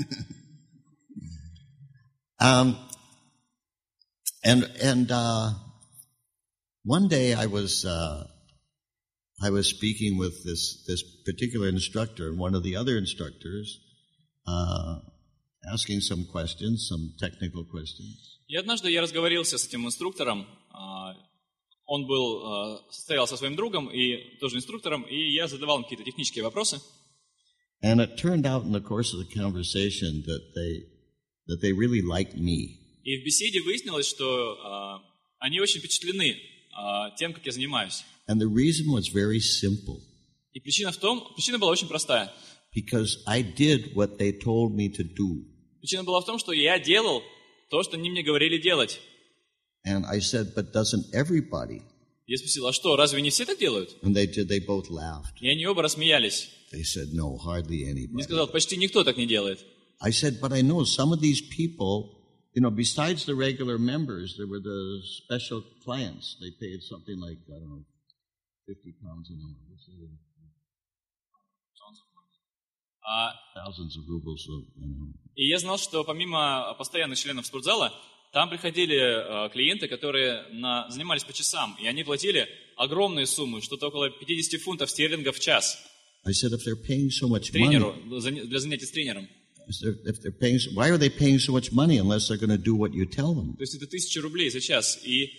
One day I was speaking with this particular instructor, and one of the other instructors asking some questions, some technical questions. И однажды я разговорился с этим инструктором. Он состоял со своим другом и тоже инструктором, и я задавал им какие-то технические вопросы. And it turned out in the course of the conversation that they really liked me. И в беседе выяснилось, что они очень впечатлены тем, как я занимаюсь. And the reason was very simple. И причина была очень простая. Because I did what they told me to do. Причина была в том, что я делал то, что они мне говорили делать. And I said, but doesn't everybody? Я спросил, а что, разве не все так делают? And they both laughed. И они оба рассмеялись. They said, no, hardly Я anybody. сказал, почти никто так не делает. I said, but I know some of these people, besides the regular members, there were the special clients. They paid something like, I don't know, 50 pounds an hour. Thousands of rubles an hour. И я знал, что помимо постоянных членов спортзала, там приходили клиенты, которые занимались по часам, и они платили огромные суммы, что-то около 50 фунтов стерлингов в час. I said, if they're paying so much Тренеру, money, для занятий с тренером. why are they paying so much money unless they're going to do what you tell them? То есть это 1000 рублей за час. И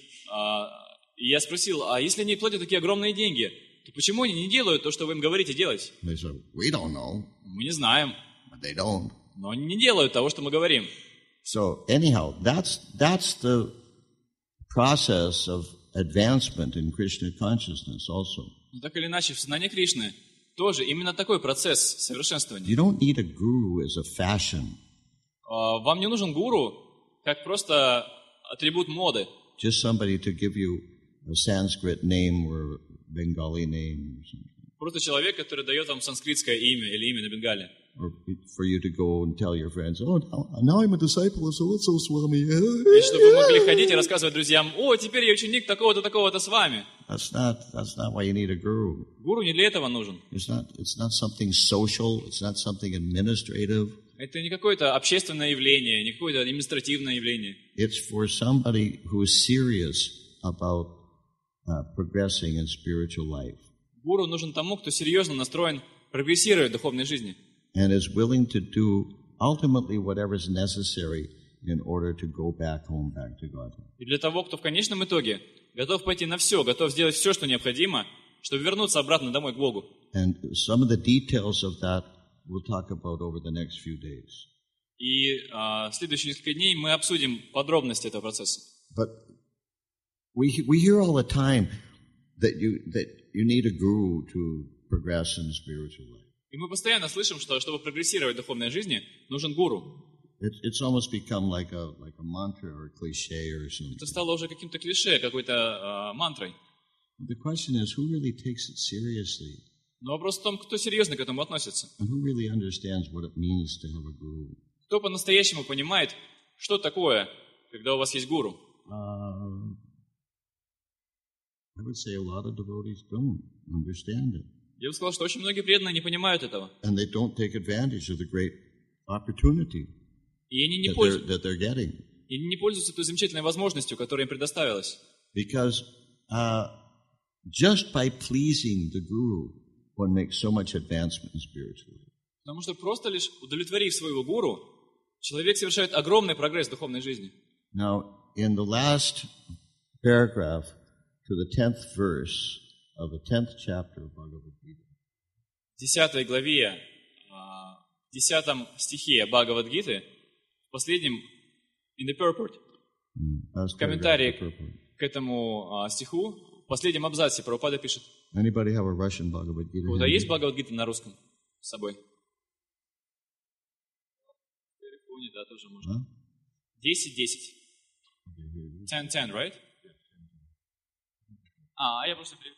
я спросил, а если они платят такие огромные деньги, то почему они не делают то, что вы им говорите делать? They said, we don't know, Мы не знаем, but they don't. но они не делают того, что мы говорим. So anyhow, that's the process of advancement in Krishna consciousness also. Но так или иначе, в сознании Кришны тоже именно такой процесс совершенствования. You don't need a guru as a fashion. Вам не нужен гуру, как просто атрибут моды. Just somebody to give you a Sanskrit name or a Bengali name or something. Просто человек, который дает вам санскритское имя или имя на бенгале. Or for you to go and tell your friends, oh, now I'm a disciple of so-and-so Swami. И чтобы вы могли ходить и рассказывать друзьям, о, теперь я ученик такого-то, такого-то с вами. That's not why you need a guru. Гуру не для этого нужен. It's not something social. It's not something administrative. Это не какое-то общественное явление, не какое-то административное явление. It's for somebody who is serious about progressing in spiritual life. Гуру нужен тому, кто серьезно настроен прогрессировать в духовной жизни. And is willing to do ultimately whatever is necessary in order to go back home, back to God. И для того, кто в конечном итоге готов пойти на все, готов сделать все, что необходимо, чтобы вернуться обратно домой к Богу. And some of the details of that we'll talk about over the next few days. И в следующие несколько дней мы обсудим подробности этого процесса. But we hear all the time that you need a guru to progress in spiritual life. И мы постоянно слышим, что чтобы прогрессировать в духовной жизни, нужен гуру. It's almost become like a mantra or a cliche or something. Это стало уже каким-то клише, какой-то мантрой. The question is, who really takes it seriously? Но вопрос в том, кто серьезно к этому относится. And who really understands what it means to have a guru? Кто по-настоящему понимает, что такое, когда у вас есть гуру? I would say a lot of devotees don't understand it. Я бы сказал, что очень многие преданные не понимают этого. And they don't take advantage of the great opportunity И они that they're getting. не пользуются той замечательной возможностью, которая им предоставилась. Because just by pleasing the guru, one makes so much advancement in spiritual life. Потому что просто лишь удовлетворив своего гуру, человек совершает огромный прогресс в духовной жизни. Now, in the last paragraph to the 10th verse of the 10th chapter of Bhagavad Gita, В 10 главе, в 10 стихе Бхагавад-гиты, в последнем, in the purport, в комментарии к этому стиху, в последнем абзаце Прабхупада пишет: Anybody have a Russian Bhagavad Gita? у кого-то есть Бхагавад-гита на русском с собой? В телефоне, да, тоже можно. 10:10. 10:10, right? Я просто перевел.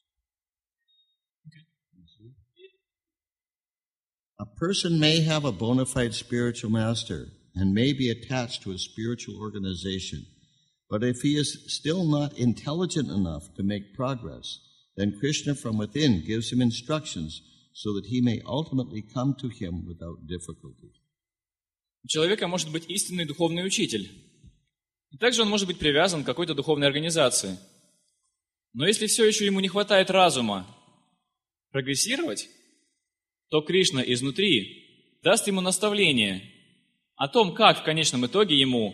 A person may have a bona fide spiritual master and may be attached to a spiritual organization, but if he is still not intelligent enough to make progress, then Krishna from within gives him instructions so that he may ultimately come to him without difficulty. У человека может быть истинный духовный учитель. И также он может быть привязан к какой-то духовной организации. Но если все еще ему не хватает разума прогрессировать, то Кришна изнутри даст ему наставление, о том, как в конечном итоге ему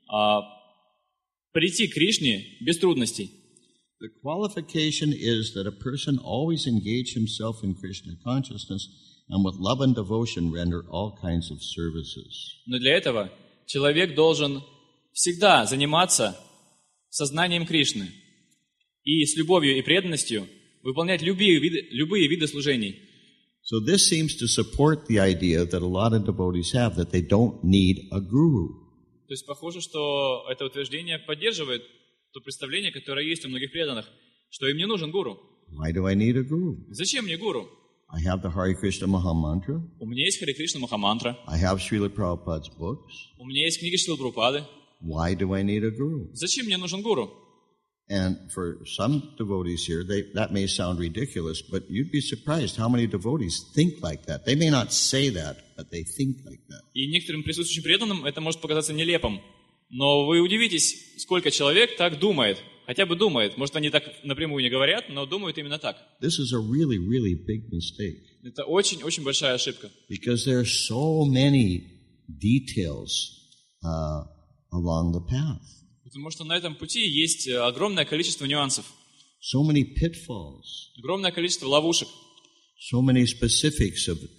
прийти к Кришне без трудностей. The qualification is that a person always engage himself in Krishna consciousness and with love and devotion render all kinds of services. Но для этого человек должен всегда заниматься сознанием Кришны и с любовью и преданностью выполнять любые виды служений. So this seems to support the idea that a lot of devotees have that they don't need a guru. То есть похоже, что это утверждение поддерживает то представление, которое есть у многих преданных, что им не нужен гуру. Why do I need a guru? Зачем мне гуру? I have the Hare Krishna Maha Mantra. У меня есть Харе Кришна Махамантра. I have Srila Prabhupada's books. У меня есть книги Шрилы Прабхупады. Why do I need a guru? Зачем мне нужен гуру? And for some devotees here, that may sound ridiculous, but you'd be surprised how many devotees think like that. They may not say that, but they think like that. И некоторым присутствующим преданным это может показаться нелепым. Но вы удивитесь, сколько человек так думает. Хотя бы думает. Может, они так напрямую не говорят, но думают именно так. This is a really, really big mistake. Это очень-очень большая ошибка. Because there are so many details along the path. Потому что на этом пути есть огромное количество нюансов. So many pitfalls. Огромное количество ловушек. So many specifics of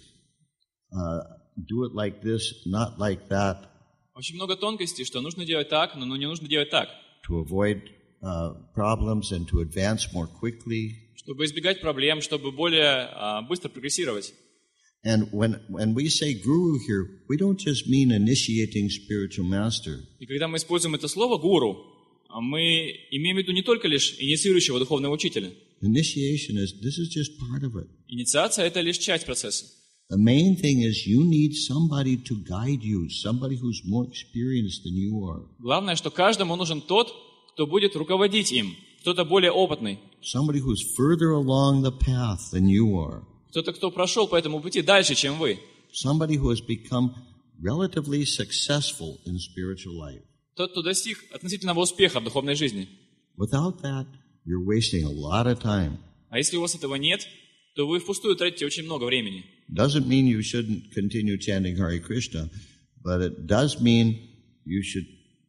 do it like this, not like that. Очень много тонкостей, что нужно делать так, но не нужно делать так. To avoid problems and to advance more quickly. Чтобы избегать проблем, чтобы более быстро прогрессировать. And when we say guru here, we don't just mean initiating spiritual master. И когда мы используем это слово гуру, мы имеем в виду не только лишь инициирующего духовного учителя. Initiation this is just part of it. Инициация — это лишь часть процесса. The main thing is you need somebody to guide you, somebody who's more experienced than you are. Главное, что каждому нужен тот, кто будет руководить им, кто-то более опытный. Somebody who's further along the path than you are. Кто-то, кто прошел по этому пути дальше, чем вы. Somebody who has become relatively successful in spiritual life. Тот, кто достиг относительного успеха в духовной жизни. Without that, you're wasting a lot of time. А если у вас этого нет, то вы впустую тратите очень много времени. Doesn't mean you shouldn't continue chanting Hare Krishna, but it does mean you should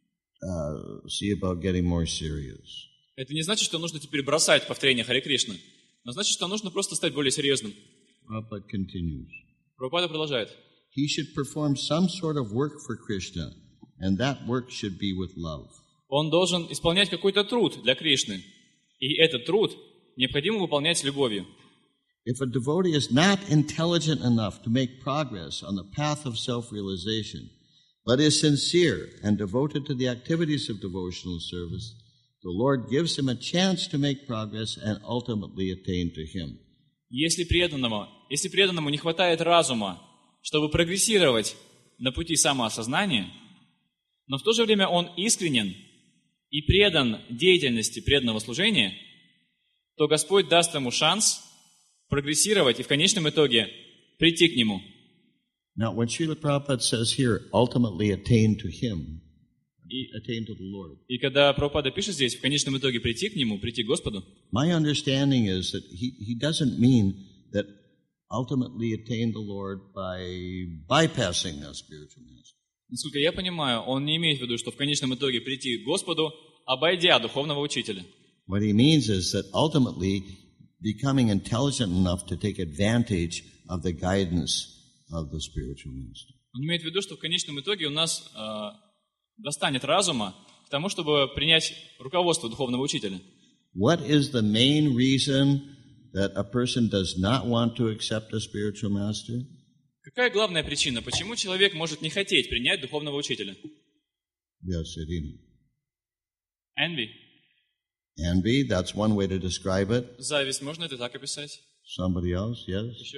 see about getting more serious. Это не значит, что нужно теперь бросать повторение Харе Кришны, но значит, что нужно просто стать более серьезным. Prabhupada continues. Прабхупада продолжает. He should perform some sort of work for Krishna, and that work should be with love. Он должен исполнять какой-то труд для Кришны, и этот труд необходимо выполнять с любовью. If a devotee is not intelligent enough to make progress on the path of self-realization, but is sincere and devoted to the activities of devotional service, the Lord gives him a chance to make progress and ultimately attain to Him. Если преданному не хватает разума, чтобы прогрессировать на пути самоосознания, но в то же время он искренен и предан деятельности преданного служения, то Господь даст ему шанс прогрессировать и в конечном итоге прийти к Нему. Now, when Srila Prabhupada says here, ultimately attain to Him, attain to the Lord. И когда Прабхупада пишет здесь, в конечном итоге прийти к Нему, прийти к Господу, my understanding is that he doesn't mean that ultimately attain the Lord by bypassing a spiritual master. Насколько я понимаю, он не имеет в виду, что в конечном итоге прийти к Господу, обойдя духовного учителя. What he means is that ultimately becoming intelligent enough to take advantage of the guidance of the spiritual master. Он имеет в виду, что в конечном итоге у нас достанет разума к тому, чтобы принять руководство духовного учителя. What is the main reason that a person does not want to accept a spiritual master? Какая главная причина, почему человек может не хотеть принять духовного учителя? Yes, Irina. Envy. Envy, that's one way to describe it. Зависть, можно это так описать? Somebody else, yes? Еще?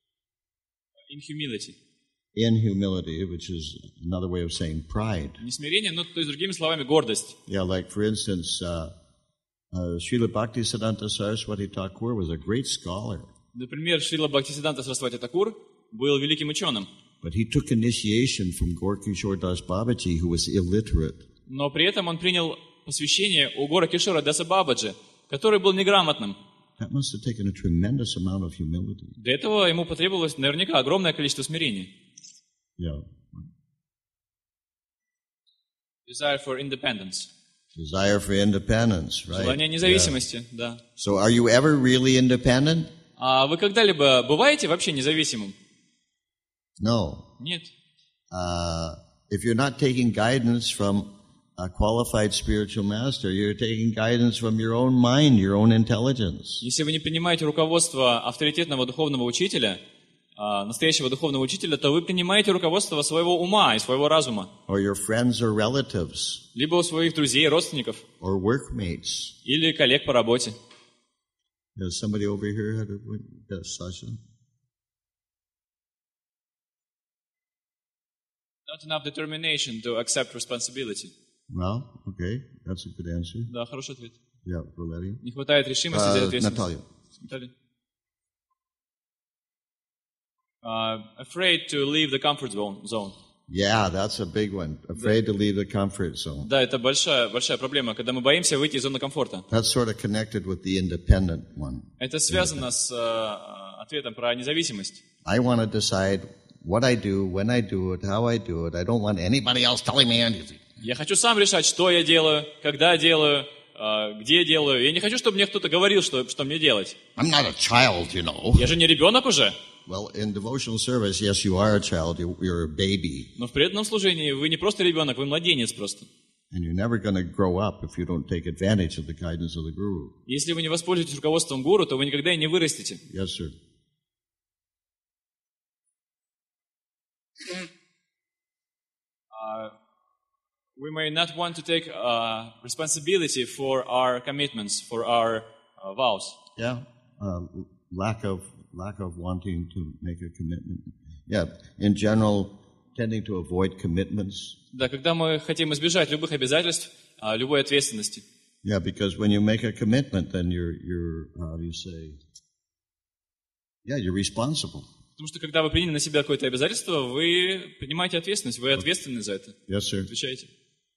Inhumility. Inhumility, which is another way of saying pride. Не смирение, но то есть другими словами гордость. Yeah, like for instance, Srila Bhaktisiddhanta Saraswati Thakur was a great scholar. Например, Шрила Бхактисиддханта Сарасвати Такур был великим ученым. But he took initiation from Gorkishore Das Babaji, who was illiterate. Но при этом он принял посвящение у Гора Кишора Даса Бабаджи, который был неграмотным. That must have taken a tremendous amount of humility. Для этого ему потребовалось наверняка огромное количество смирения. Yeah. Desire for independence. Desire for independence, right? Желание независимости, да. So are you ever really independent? А вы когда-либо бываете вообще независимым? No. Нет. If you're not taking guidance from a qualified spiritual master, you're taking guidance from your own mind, your own intelligence. Если вы не принимаете руководство авторитетного духовного учителя, настоящего духовного учителя, то вы принимаете руководство своего ума и своего разума. Or your friends or relatives. Либо у своих друзей, родственников. Or workmates. Или коллег по работе. There's somebody over here had Sasha. Not enough determination to accept responsibility. Well, okay, that's a good answer. Да, хороший ответ. Yeah, Valeria. Не хватает решимости взять ответственность. Natalia. Наталья. Afraid to leave the comfort zone. Yeah, that's a big one. Afraid to leave the comfort zone. Да, это большая проблема, когда мы боимся выйти из зоны комфорта. That's sort of connected with the independent one. Это связано с ответом про независимость. I want to decide what I do, when I do it, how I do it. I don't want anybody else telling me anything. Я хочу сам решать, что я делаю, когда делаю, где делаю. Я не хочу, чтобы мне кто-то говорил, что мне делать. I'm not a child, you know. Я же не ребенок уже. Well, in devotional service, yes, you are a child. You're a baby. Но в преданном служении вы не просто ребенок, вы младенец просто. And you're never going to grow up if you don't take advantage of the guidance of the guru. Если вы не воспользуетесь руководством гуру, то вы никогда и не вырастете. Yes, sir. We may not want to take responsibility for our commitments, for our vows. Yeah, lack of wanting to make a commitment. Yeah, in general, tending to avoid commitments. Да, когда мы хотим избежать любых обязательств, любой ответственности. Yeah, because when you make a commitment, then you're how do you say? Yeah, you're responsible. Потому что когда вы приняли на себя какое-то обязательство, вы принимаете ответственность, вы ответственны за это. Yes, sir. Отвечаете.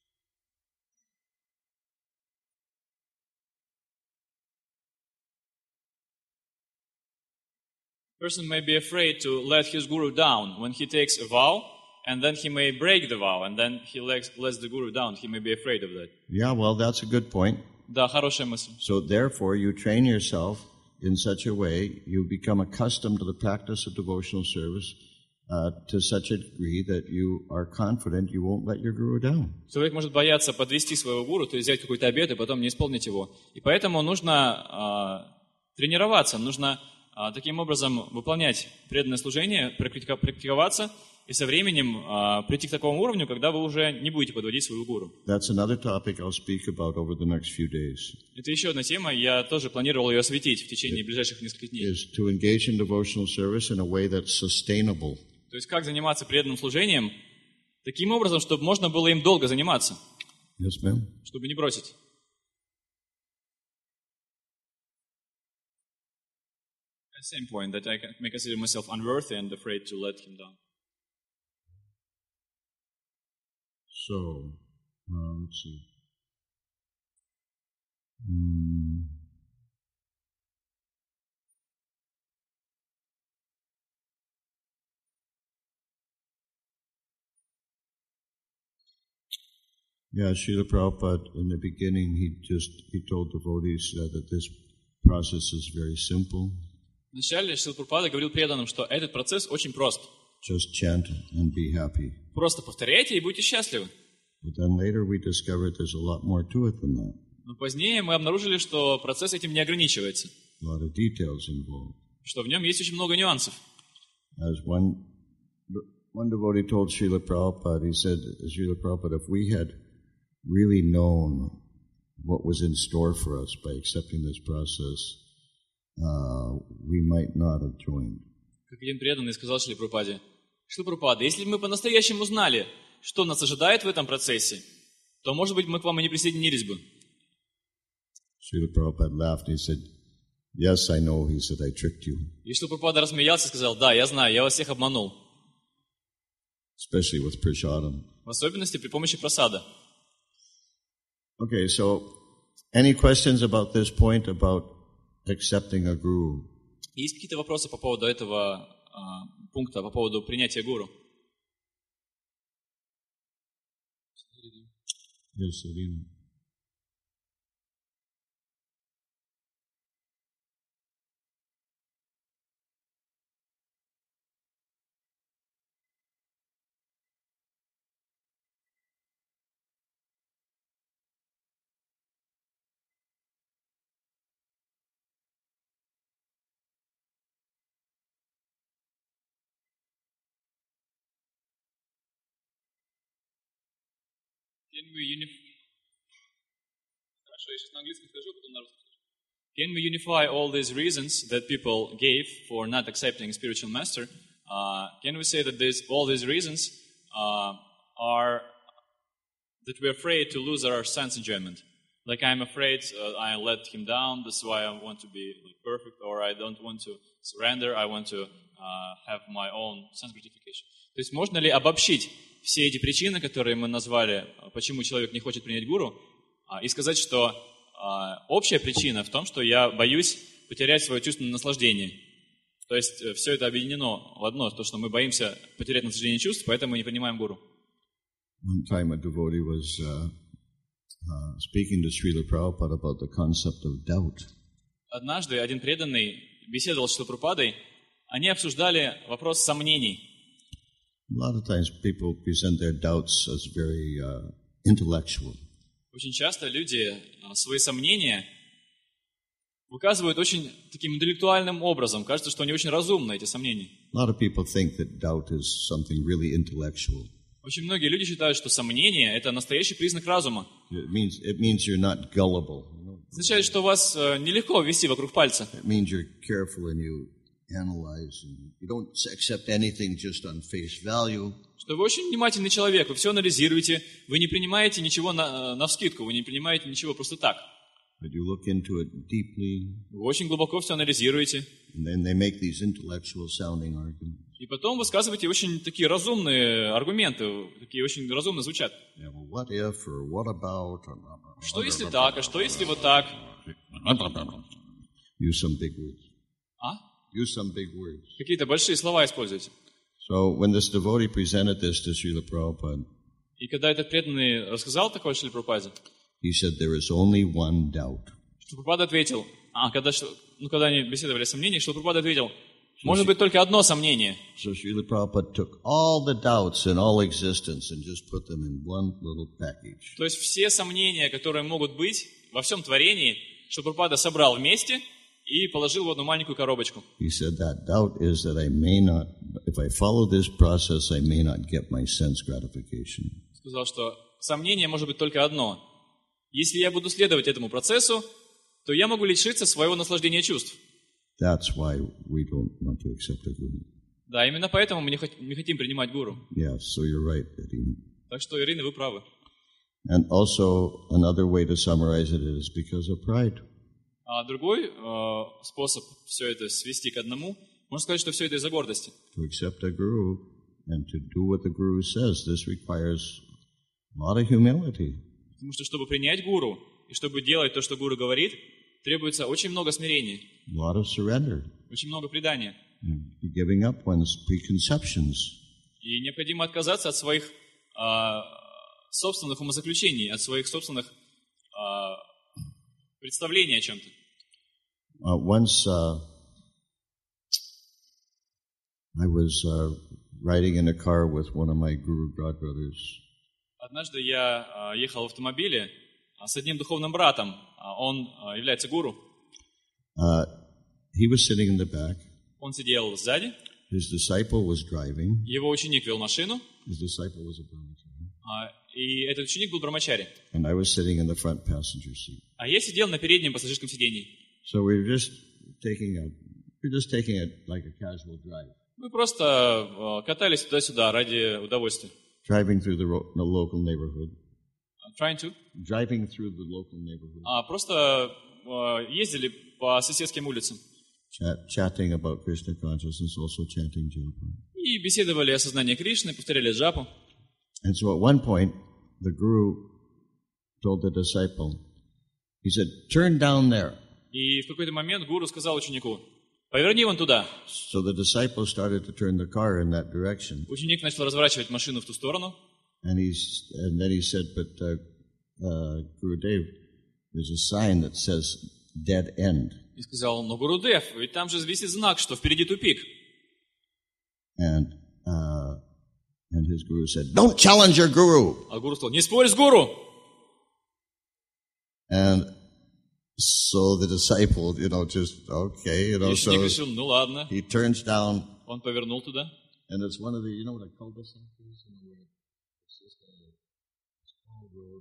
A person may be afraid to let his guru down when he takes a vow, and then he may break the vow, and then he lets the guru down. He may be afraid of that. Yeah, well, that's a good point. Да, хорошая мысль. So therefore, you train yourself in such a way, you become accustomed to the practice of devotional service to such a degree that you are confident you won't let your guru down. Человек может бояться подвести своего гуру, то есть взять какой-то обет и потом не исполнить его. И поэтому нужно тренироваться, нужно таким образом выполнять преданное служение, практиковаться и со временем прийти к такому уровню, когда вы уже не будете подводить своего гуру. That's another topic I'll speak about over the next few days. Это еще одна тема, я тоже планировал ее осветить в течение ближайших нескольких дней. Is to engage in devotional service in a way that's sustainable. То есть как заниматься преданным служением таким образом, чтобы можно было им долго заниматься, Yes, ma'am. чтобы не бросить. At the same point that I may consider myself unworthy and afraid to let him down. So, let's see. Yeah, Srila Prabhupada, in the beginning, he told devotees that this process is very simple. Вначале Шрила Прабхупада говорил преданным, что этот процесс очень прост. Just chant and be happy. Просто повторяйте и будьте счастливы. But then later we discovered there's a lot more to it than that. Но позднее мы обнаружили, что процесс этим не ограничивается, A lot of details involved. что в нем есть очень много нюансов. As one devotee told Srila Prabhupada, he said, Srila Prabhupada, if we had really known what was in store for us by accepting this process, we might not have joined. Как один преданный сказал Шриле Прабхупаде: Шрила Прабхупада, если бы мы по-настоящему знали, что нас ожидает в этом процессе, то, может быть, мы к вам и не присоединились бы. Srila Prabhupada laughed and he said, yes, I know. He said, I tricked you. И Шрила Прабхупада рассмеялся и сказал: да, я знаю, я вас всех обманул. Especially with prasadam. В особенности при помощи прасада. Okay, so any questions about this point about accepting a guru? Есть какие-то вопросы по поводу этого пункта, по поводу принятия гуру? Yes, Irina. Can we unify all these reasons that people gave for not accepting spiritual master? Can we say that all these reasons are that we're afraid to lose our sense enjoyment? Like I'm afraid I let him down, that's why I want to be perfect, or I don't want to surrender, I want to have my own sense gratification. То есть можно ли обобщить все эти причины, которые мы назвали, почему человек не хочет принять гуру, и сказать, что общая причина в том, что я боюсь потерять свое чувство наслаждения. То есть все это объединено в одно, то, что мы боимся потерять наслаждение чувств, поэтому мы не принимаем гуру. One time a devotee was speaking to Srila Prabhupada about the concept of doubt. Однажды один преданный беседовал с Шрилой Прабхупадой, они обсуждали вопрос сомнений. A lot of times people present their doubts as very intellectual. Очень часто люди свои сомнения выказывают очень таким интеллектуальным образом. Кажется, что они очень разумны, эти сомнения. A lot of people think that doubt is something really intellectual. Очень многие люди считают, что сомнение – это настоящий признак разума. It means you're not gullible. Означает, что вас нелегко ввести вокруг пальца. It means you're careful and you analyze and you don't accept anything just on face value. Что вы очень внимательный человек, вы все анализируете, вы не принимаете ничего навскидку, вы не принимаете ничего просто так. But you look into it deeply. Вы очень глубоко все анализируете. And then they make these intellectual sounding arguments. И потом высказываете очень такие разумные аргументы, такие очень разумно звучат. Yeah, well, what if or what about? Что если так, а что если вот так? Use some big words. А? Use some big words. Какие-то большие слова используйте. So when this devotee presented this to Srila Prabhupada, И когда этот преданный рассказал такое Шриле Прабхупаде, he said there is only one doubt. Шрила Прабхупада ответил, когда они беседовали о сомнениях, Шрила Прабхупада ответил, может быть только одно сомнение. So Srila Prabhupada took all the doubts in all existence and just put them in one little package. То есть все сомнения, которые могут быть во всем творении, Шрила Прабхупада собрал вместе и положил в одну маленькую коробочку. He said that doubt is that I may not, if I follow this process, I may not get my sense gratification. Сказал, что сомнение может быть только одно. Если я буду следовать этому процессу, то я могу лишиться своего наслаждения чувств. That's why we don't want to accept a guru. Да, именно поэтому мы не хотим принимать гуру. Yes, so you're right, Irina. Так что, Ирина, вы правы. And also another way to summarize it is because of pride. А другой способ все это свести к одному, можно сказать, что все это из-за гордости. To accept a guru and to do what the guru says, this requires a lot of humility. Потому что, чтобы принять гуру и чтобы делать то, что гуру говорит, требуется очень много смирения, A lot of surrender. очень много предания. Giving up one's preconceptions. И необходимо отказаться от своих собственных умозаключений, от своих собственных представлений о чем-то. Once I was riding in a car with one of my guru godbrothers. Однажды я ехал в автомобиле с одним духовным братом. Он является гуру. He was sitting in the back. Он сидел сзади. His disciple was driving. Его ученик вел машину. His disciple was a brahmachari. И этот ученик был брамачари. And I was sitting in the front passenger seat. А я сидел на переднем пассажирском сидении. So we were just taking it like a casual drive. Мы просто катались туда-сюда ради удовольствия. Driving through the local neighborhood. Driving through the local neighborhood. Просто ездили по соседским улицам. Chatting about Krishna consciousness, also chanting japa. И беседовали о сознании Кришны, повторяли джапу. And so at one point, the guru told the disciple, he said, turn down there. И в какой-то момент гуру сказал ученику, поверни вон туда. So the disciple started to turn the car in that direction. Ученик начал разворачивать машину в ту сторону. And then he said, but Gurudev, there's a sign that says dead end. И сказал, но Гурудев, ведь там же висит знак, что впереди тупик. And his guru said, don't challenge your guru. А гуру сказал, не спорь с гуру. And so the disciple, just, okay, И ученик so решил, ну ладно. he turns down, Он повернул туда. and it's one of the, what a cul-de-sac is? It's just a small road.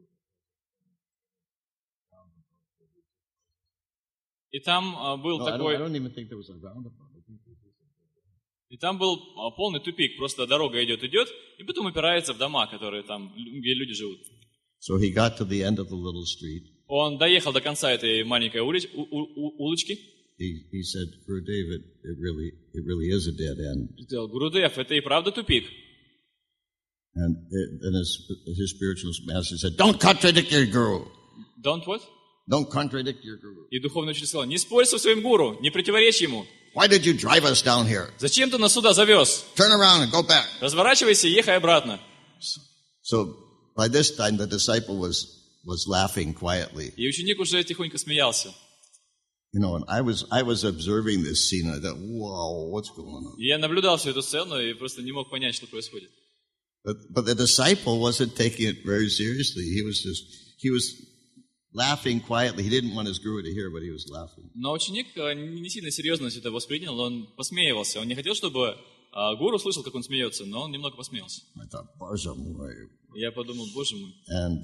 И там был No, такой... I don't even think there was a roundabout. I think there was И там был полный тупик. Просто дорога идет, и потом упирается в дома, которые там, где люди живут. So he got to the end of the little street. Он доехал до конца этой маленькой улочки. He said, Gurudev, it really is a dead end. И сказал, Гурудев, это и правда тупик. And his spiritual master said, don't contradict your guru. Don't what? Don't contradict your guru. И духовный учитель сказал, не спорь со своим гуру, не противоречь ему. Why did you drive us down here? Зачем ты нас сюда завез? Turn around and go back. Разворачивайся и ехай обратно. So by this time, the disciple was laughing quietly. И ученик уже тихонько смеялся. And I was observing this scene, and I thought, whoa, what's going on? И я наблюдал всю эту сцену и просто не мог понять, что происходит. But the disciple wasn't taking it very seriously. He was laughing quietly. He didn't want his guru to hear, but he was laughing. Но ученик не сильно серьезно все это воспринял, он посмеивался. Он не хотел, чтобы гуру слышал, как он смеется, но он немного посмеялся. I thought, Боже мой. Я подумал, боже мой. And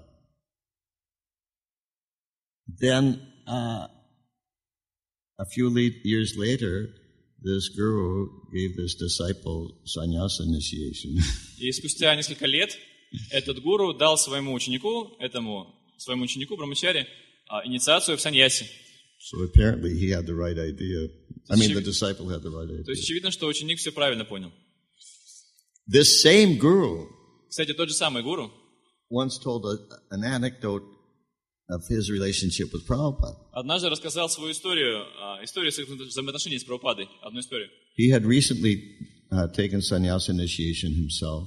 then a few years later, this guru gave this disciple sannyasa initiation. И спустя несколько лет этот гуру дал своему ученику Брамачари, инициацию в саньяси. So apparently he had the right idea. The disciple had the right idea. То есть очевидно, что ученик все правильно понял. This same guru, Кстати, тот же самый гуру once told an anecdote of his relationship with Prabhupada. однажды рассказал свою историю своих взаимоотношений с Прабхупадой. Одну историю. He had recently taken sannyasa initiation himself.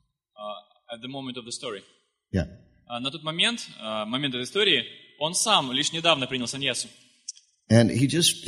At the moment of the story. Yeah. На тот момент этой истории, он сам лишь недавно принял саньясу. And he just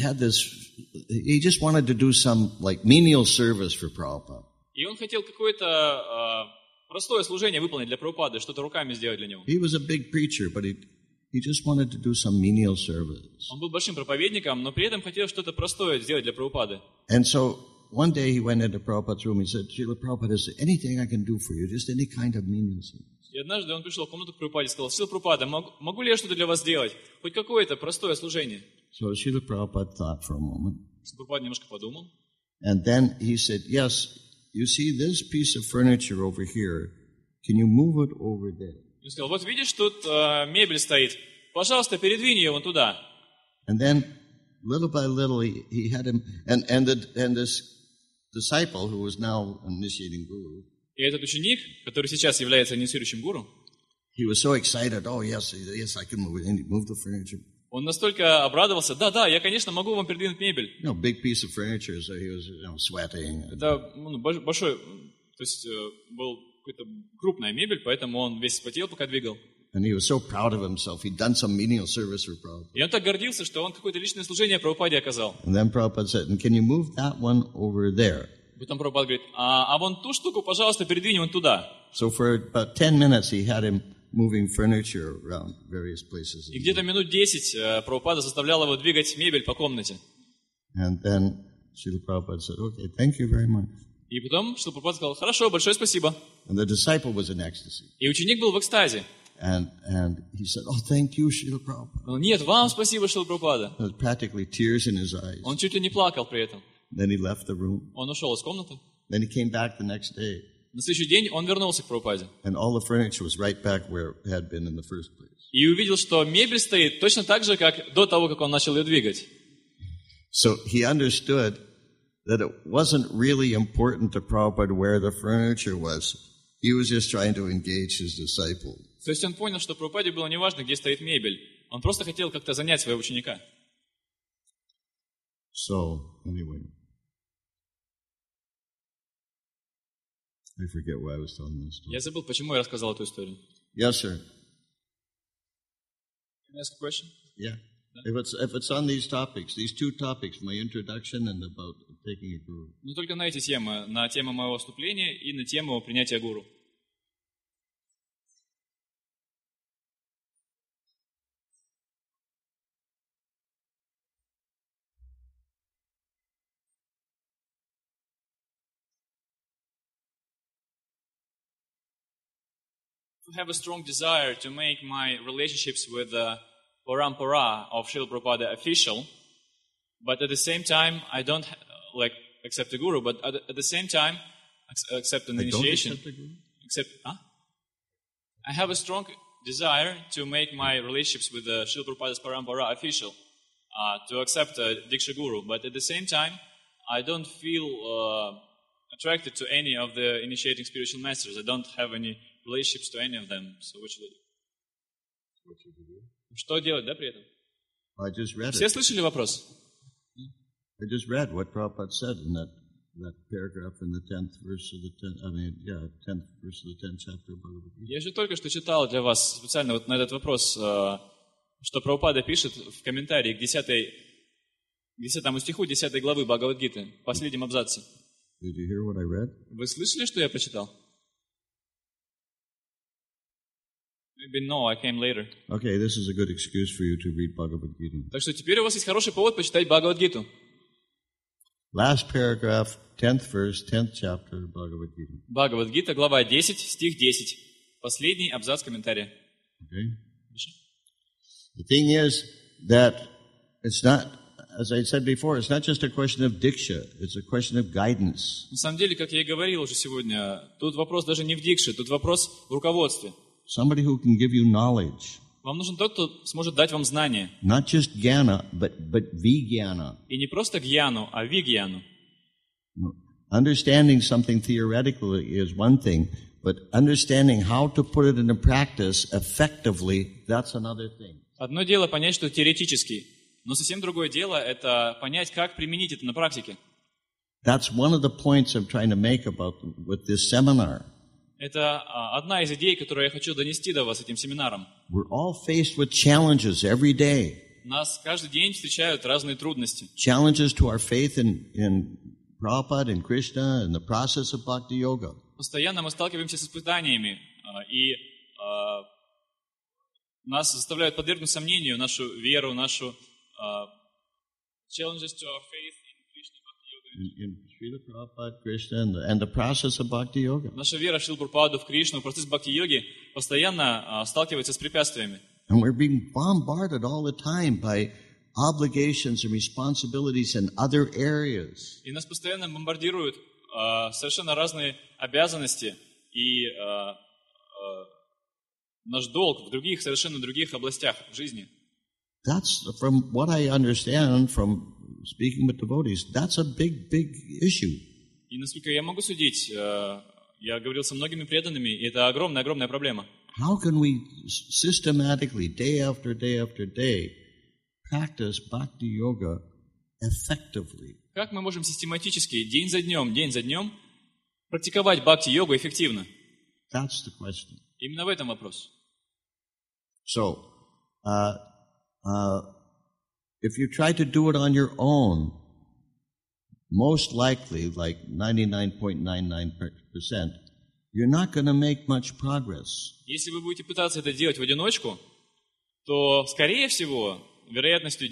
wanted to do some menial service for Prabhupada. И он хотел какое-то простое служение выполнить для Прабхупады, что-то руками сделать для него. He was a big preacher, but he just wanted to do some menial service. Он был большим проповедником, но при этом хотел что-то простое сделать для Прабхупады. And so one day he went into Prabhupada's room. He said, Srila Prabhupada, is there anything I can do for you? Just any kind of menial service. И однажды он пришел в комнату к Прабхупаде и сказал, Шрила Прабхупада, могу ли я что-то для вас сделать? Хоть какое-то простое служение. So Srila Prabhupada thought for a moment. Прабхупада немножко подумал. And then he said, yes, you see this piece of furniture over here. Can you move it over there? Он сказал, вот видишь, тут мебель стоит. Пожалуйста, передвинь ее вон туда. And then, little by little, he had him, and this disciple who was now initiating guru. И этот ученик, который сейчас является инициирующим гуру, he was so excited. Oh yes, I can move it. And he moved the furniture. Он настолько обрадовался. Да, я, конечно, могу вам передвинуть мебель. Big piece of furniture, so he was sweating. Это большой, то есть был какая-то крупная мебель, поэтому он весь вспотел, пока двигал. And he was so proud of himself. He'd done some menial service for Prabhupada. И он так гордился, что он какое-то личное служение Прабхупаде оказал. And then Prabhupada said, "And can you move that one over there?" Потом Прабхупада говорит, а вон ту штуку, пожалуйста, передвинь вон туда. So for about 10 minutes, he had him moving furniture around various places. И где-то минут 10 Прабхупада заставлял его двигать мебель по комнате. And then Srila Prabhupada said, "Okay, thank you very much." И потом Шрила Прабхупада сказал, хорошо, большое спасибо. And the disciple was in ecstasy. И ученик был в экстазе. And he said, "Oh, thank you, Srila Prabhupada." Он, нет, вам спасибо, Шрила Прабхупада. There was practically tears in his eyes. Он чуть ли не плакал при этом. Then he left the room. Он ушел из комнаты. Then he came back the next day. На следующий день он вернулся к Прабхупаде. And all the furniture was right back where it had been in the first place. И увидел, что мебель стоит точно так же, как до того, как он начал ее двигать. So he understood that it wasn't really important to Prabhupada where the furniture was. He was just trying to engage his disciple. То есть он понял, что Прабхупаде было неважно, где стоит мебель. Он просто хотел как-то занять своего ученика. So, anyway. I forget why I was telling this story. Я забыл, почему я рассказал эту историю. Yes, sir. Ask a question? Yeah. If it's on these topics, these two topics, my introduction and about taking a guru. Но только на эти темы, на тему моего вступления и на тему принятия гуру. I have a strong desire to make my relationships with the Parampara of Srila Prabhupada official, but at the same time, I don't accept a guru, but at the same time, accept an initiation. Don't accept a guru? I have a strong desire to make my relationships with the Srila Prabhupada's Parampara official, to accept a Diksha Guru, but at the same time, I don't feel attracted to any of the initiating spiritual masters. I don't have any relationships to any of them. So what should I do? Что делать, да, при этом? I just read Все it. слышали вопрос? I just read what Prabhupada said in that paragraph in the 10th verse of the 10th verse of the 10th chapter of Bhagavad Gita. Я же только что читал для вас специально вот на этот вопрос, что Прабхупада пишет в комментарии к 10 стиху 10 главы Бхагавад-гиты, в последнем абзаце. Did you hear what I read? Вы слышали, что я прочитал? Maybe no, I came later. Okay, this is a good excuse for you to read Bhagavad Gita. Так что теперь у вас есть хороший повод почитать Бхагавад-гиту. Last paragraph, 10th verse, 10th chapter of Bhagavad Gita. Бхагавад-гита, глава 10, стих 10. Последний абзац комментария. Okay? The thing is that it's not, as I said before, it's not just a question of diksha, it's a question of guidance. На самом деле, как я и говорил уже сегодня, тут вопрос даже не в дикше, тут вопрос в руководстве. Somebody who can give you knowledge. Вам нужен тот, кто сможет дать вам знания. Not just jnana, but vijnana. И не просто гьяну, а вигьяну. Understanding something theoretically is one thing, but understanding how to put it into practice effectively, that's another thing. Одно дело понять, что теоретически, но совсем другое дело это понять, как применить это на практике. That's one of the points I'm trying to make with this seminar. Это одна из идей, которую я хочу донести до вас этим семинаром. We're all faced with challenges every day. Нас каждый день встречают разные трудности. Challenges to our faith in Prabhupada and Krishna and the process of bhakti yoga. Постоянно мы сталкиваемся с испытаниями, и нас заставляют подвергнуть сомнению нашу веру, нашу challenges to our faith in Krishna Bhakti Yoga. In Srila Prabhupada, Krishna, and the process of bhakti yoga. Наша вера в Шрилу Прабхупаду, в Кришну, процесс бхакти-йоги постоянно сталкивается с препятствиями. And we're being bombarded all the time by obligations and responsibilities in other areas. И нас постоянно бомбардируют совершенно разные обязанности и наш долг в других, совершенно других областях жизни. That's, from what I understand from speaking with devotees, that's a big, big issue. И насколько я могу судить, я говорил со многими преданными, и это огромная проблема. How can we systematically, day after day, practice bhakti yoga effectively? Как мы можем систематически, день за днем, практиковать бхакти-йогу эффективно? That's the question. Именно в этом вопрос. So, if you try to do it on your own, most likely, like 99.99%, you're not going to make much progress. Если вы будете пытаться это делать в одиночку, то, скорее всего, вероятностью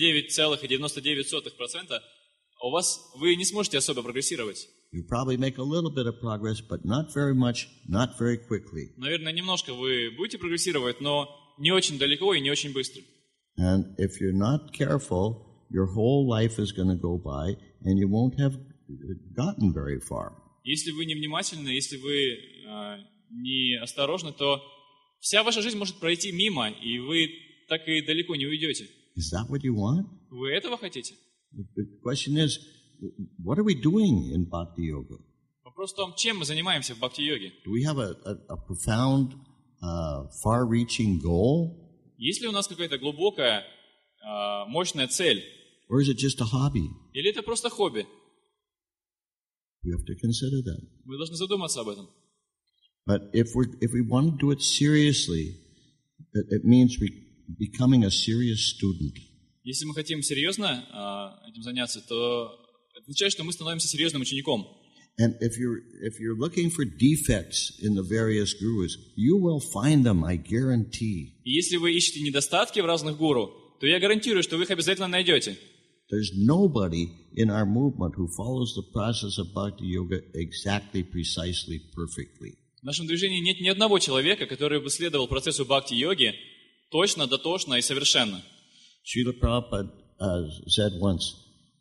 99,99% вы не сможете особо прогрессировать. You probably make a little bit of progress, but not very much, not very quickly. Наверное, немножко вы будете прогрессировать, но не очень далеко и не очень быстро. And if you're not careful, your whole life is going to go by, and you won't have gotten very far. Если вы невнимательны, если вы не осторожны, то вся ваша жизнь может пройти мимо, и вы так и далеко не уйдете. Is that what you want? Вы этого хотите? The question is, what are we doing in bhakti yoga? Вопрос в том, чем мы занимаемся в бхакти-йоге. Do we have a profound, far-reaching goal? Есть ли у нас какая-то глубокая, мощная цель? Or is it just a hobby? Или это просто хобби? We have to consider that. Мы должны задуматься об этом. But if we want to do it seriously, it means becoming a serious student. Если мы хотим серьезно этим заняться, то это означает, что мы становимся серьезным учеником. And if you're looking for defects in the various gurus, you will find them, I guarantee. И если вы ищете недостатки в разных гуру, то я гарантирую, что вы их обязательно найдете. There's nobody in our movement who follows the process of Bhakti Yoga exactly, precisely, perfectly. В нашем движении нет ни одного человека, который бы следовал процессу бхакти-йоги точно, дотошно и совершенно. Srila Prabhupada said once,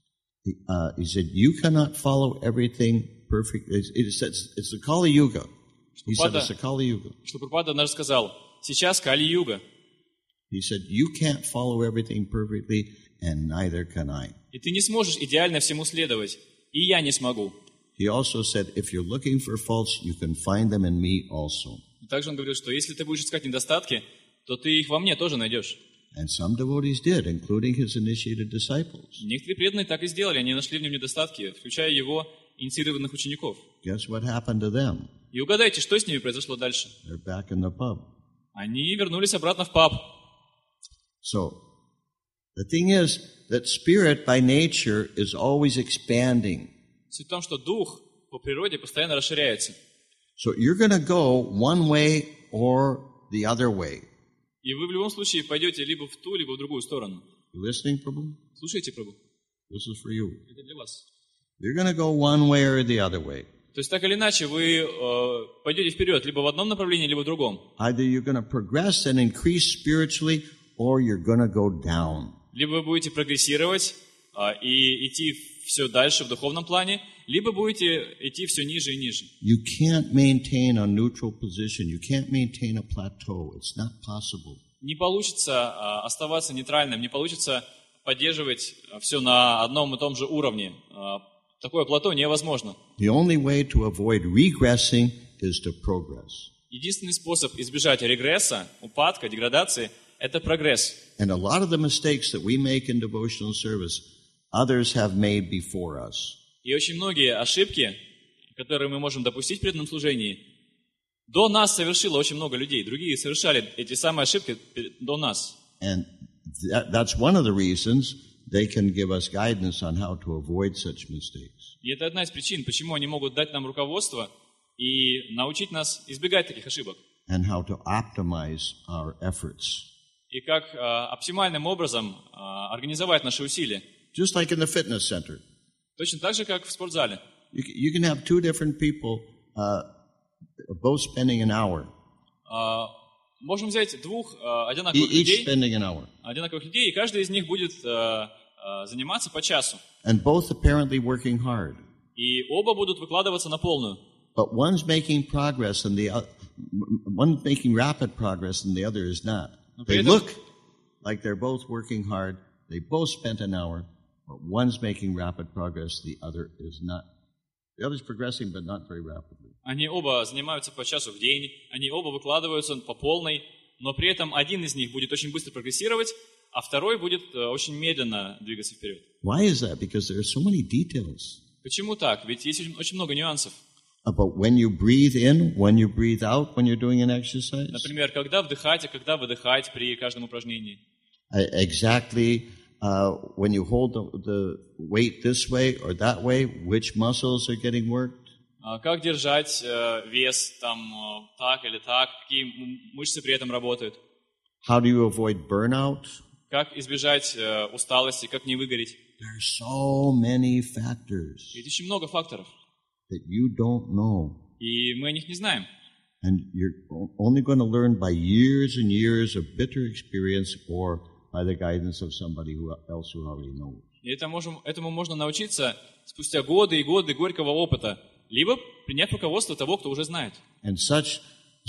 he said, you cannot follow everything perfectly. It's the Kali Yuga. He said, it's the Kali Yuga. Что Прабхупада однажды сказал, сейчас Кали-юга. He said, you can't follow everything perfectly, and neither can I. И ты не сможешь идеально всему следовать, и я не смогу. He also said, if you're looking for faults, you can find them in me also. И также он говорил, что если ты будешь искать недостатки, то ты их во мне тоже найдешь. And some devotees did, including his initiated disciples. Некоторые преданные так и сделали, они нашли в нем недостатки, включая его инициированных учеников. Guess what happened to them? И угадайте, что с ними произошло дальше? They're back in the pub. Они вернулись обратно в паб. So, the thing is that spirit by nature is always expanding. Суть в том, что дух по природе постоянно расширяется. So you're going to go one way or the other way. И вы в любом случае пойдете либо в ту, либо в другую сторону. You listening, Prabhu? Слушайте, Прабху. This is for you. Это для вас. You're going to go one way or the other way. То есть так или иначе вы пойдете вперед либо в одном направлении, либо в другом. Either you're going to progress and increase spiritually, or you're going to go down. Либо вы будете прогрессировать и идти все дальше в духовном плане, либо будете идти все ниже и ниже. You can't maintain a neutral position. You can't maintain a plateau. It's not possible. Не получится оставаться нейтральным, не получится поддерживать все на одном и том же уровне. Такое плато невозможно. The only way to avoid regressing is to progress. Единственный способ избежать регресса, упадка, деградации – это прогресс. And a lot of the mistakes that we make in devotional service, others have made before us. И очень многие ошибки, которые мы можем допустить в преданном служении, до нас совершило очень много людей. Другие совершали эти самые ошибки до нас. And that's one of the reasons they can give us guidance on how to avoid such mistakes. И это одна из причин, почему они могут дать нам руководство и научить нас избегать таких ошибок. And how to optimize our efforts. И как оптимальным образом организовать наши усилия. Just like in the fitness center. Точно так же, как в спортзале. You can have two different people both spending an hour. Можем взять двух одинаковых Each spending an hour. людей, и каждый из них будет заниматься по часу. And both apparently working hard. И оба будут выкладываться на полную. But one's making progress and one's making rapid progress and the other is not. They look like they're both working hard. They both spent an hour, but one's making rapid progress, the other is not. The other's progressing, but not very rapidly. Они оба занимаются по часу в день, они оба выкладываются по полной, но при этом один из них будет очень быстро прогрессировать, а второй будет очень медленно двигаться вперед. Why is that? Because there are so many details. Почему так? Ведь есть очень много нюансов. About when you breathe in, when you breathe out, when you're doing an exercise. Например, когда вдыхать, а когда выдыхать при каждом упражнении. Exactly when you hold the weight this way or that way, which muscles are getting worked. Как держать вес там так или так, какие мышцы при этом работают. How do you avoid burnout? Как избежать усталости, как не выгореть. There are so many factors. Ведь очень много факторов. That you don't know. И мы о них не знаем. And you're only going to learn by years and years of bitter experience or by the guidance of somebody else who already knows. И этому можно научиться спустя годы и годы горького опыта, либо приняв руководство того, кто уже знает. And such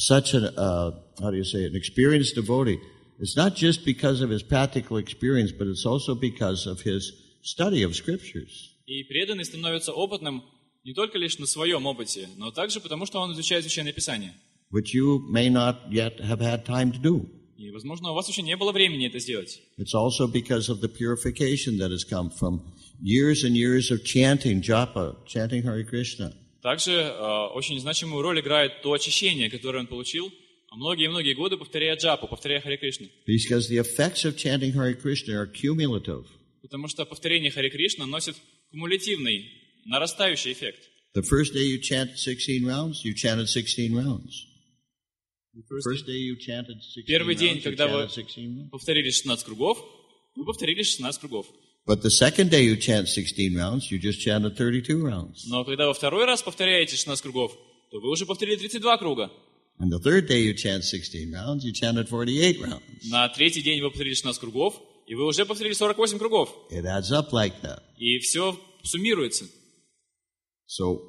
an experienced devotee, it's not just because of his practical experience, but it's also because of his study of scriptures. И преданный становится опытным не только лишь на своем опыте, но также потому, что он изучает Священное Писание. Which you may not yet have had time to do. И, возможно, у вас еще не было времени это сделать. It's also because of the purification that has come from years and years of chanting japa, chanting Hare Krishna. Также очень значимую роль играет то очищение, которое он получил многие-многие годы повторяя джапу, повторяя Харе Кришну. Because the effects of chanting Hare Krishna are cumulative. Потому что повторение Харе Кришна носит кумулятивный, нарастающий эффект. The first day you chanted 16 rounds, you chanted 16 rounds. The first day you chanted 16 Первый день, rounds, you когда вы chanted 16 rounds. повторили 16 кругов, вы повторили 16 кругов. But the second day you chant 16 rounds, you just chanted 32 rounds. Но когда вы второй раз повторяете 16 кругов, то вы уже повторили 32 круга. And the third day you chant 16 rounds, you chanted 48 rounds. На третий день вы повторили 16 кругов, и вы уже повторили 48 кругов. It adds up like that. И все суммируется. So,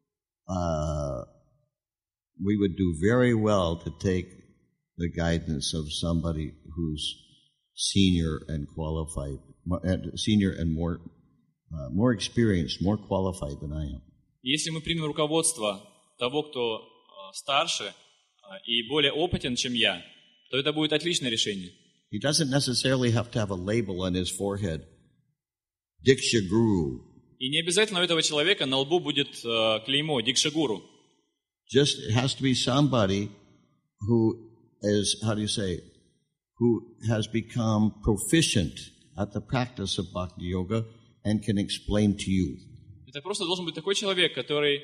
we would do very well to take the guidance of somebody who's senior and qualified, senior and more experienced, more qualified than I am. Если мы примем руководство того, кто старше и более опытен, чем я, то это будет отличное решение. He doesn't necessarily have to have a label on his forehead, Diksha Guru. И не обязательно у этого человека на лбу будет клеймо Дикшагуру. Just it has to be somebody who is, how do you say, who has become proficient at the practice of Bhakti Yoga and can explain to you. Это просто должен быть такой человек, который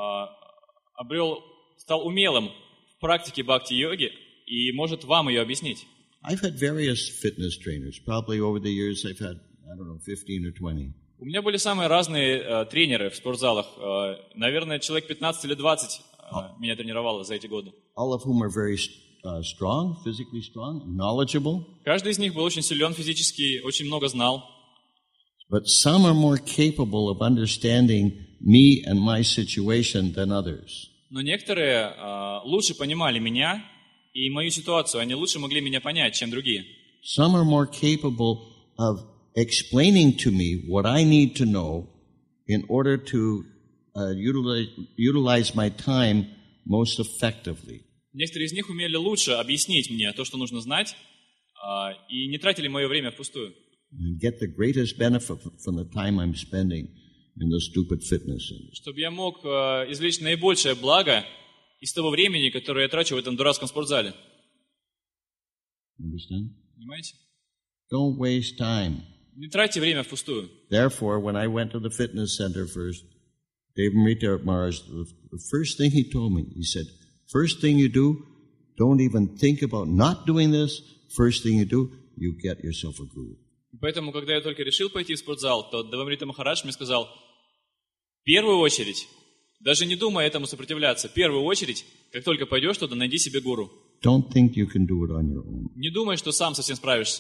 стал умелым в практике бхакти-йоги и может вам ее объяснить. I've had various fitness trainers. Probably over the years I've had, 15 or 20. У меня были самые разные тренеры в спортзалах. Наверное, человек 15 или 20 меня тренировало за эти годы. All of whom are very strong, physically strong, knowledgeable. Каждый из них был очень силен физически, очень много знал. But some are more capable of understanding me and my situation than others. Но некоторые лучше понимали меня и мою ситуацию. Они лучше могли меня понять, чем другие. Some are more capable of explaining to me what I need to know in order to utilize my time most effectively. Некоторые из них умели лучше объяснить мне то, что нужно знать, и не тратили мое время впустую. And get the greatest benefit from the time I'm spending in the stupid fitness center. Чтобы я мог извлечь наибольшее благо из того времени, которое я трачу в этом дурацком спортзале. Understand? Понимаете? Don't waste time. Не тратьте время впустую. Therefore, when I went to the fitness center first, Dave Amrita Maharaj, the first thing he told me, he said, first thing you do, don't even think about not doing this. First thing you do, you get yourself a guru. Поэтому, когда я только решил пойти в спортзал, то Девамрита Махарадж мне сказал, в первую очередь, даже не думай этому сопротивляться, в первую очередь, как только пойдешь туда, найди себе гуру. Don't think you can do it on your own. Не думай, что сам совсем справишься.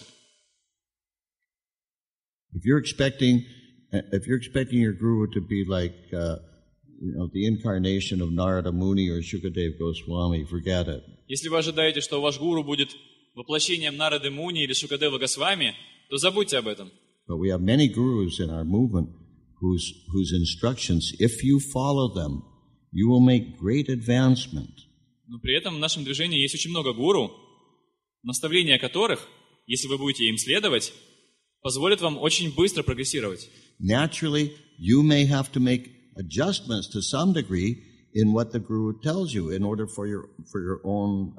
If you're expecting your guru to be like, the incarnation of Narada Muni or Shukadev Goswami, forget it. Если вы ожидаете, что ваш гуру будет воплощением Нарады Муни или Шукадева Госвами, то забудьте об этом. But we have many gurus in our movement whose instructions, if you follow them, you will make great advancement. Но при этом в нашем движении есть очень много гуру, наставления которых, если вы будете им следовать, позволят вам очень быстро прогрессировать. Naturally, you may have to make adjustments to some degree in what the guru tells you in order for your own,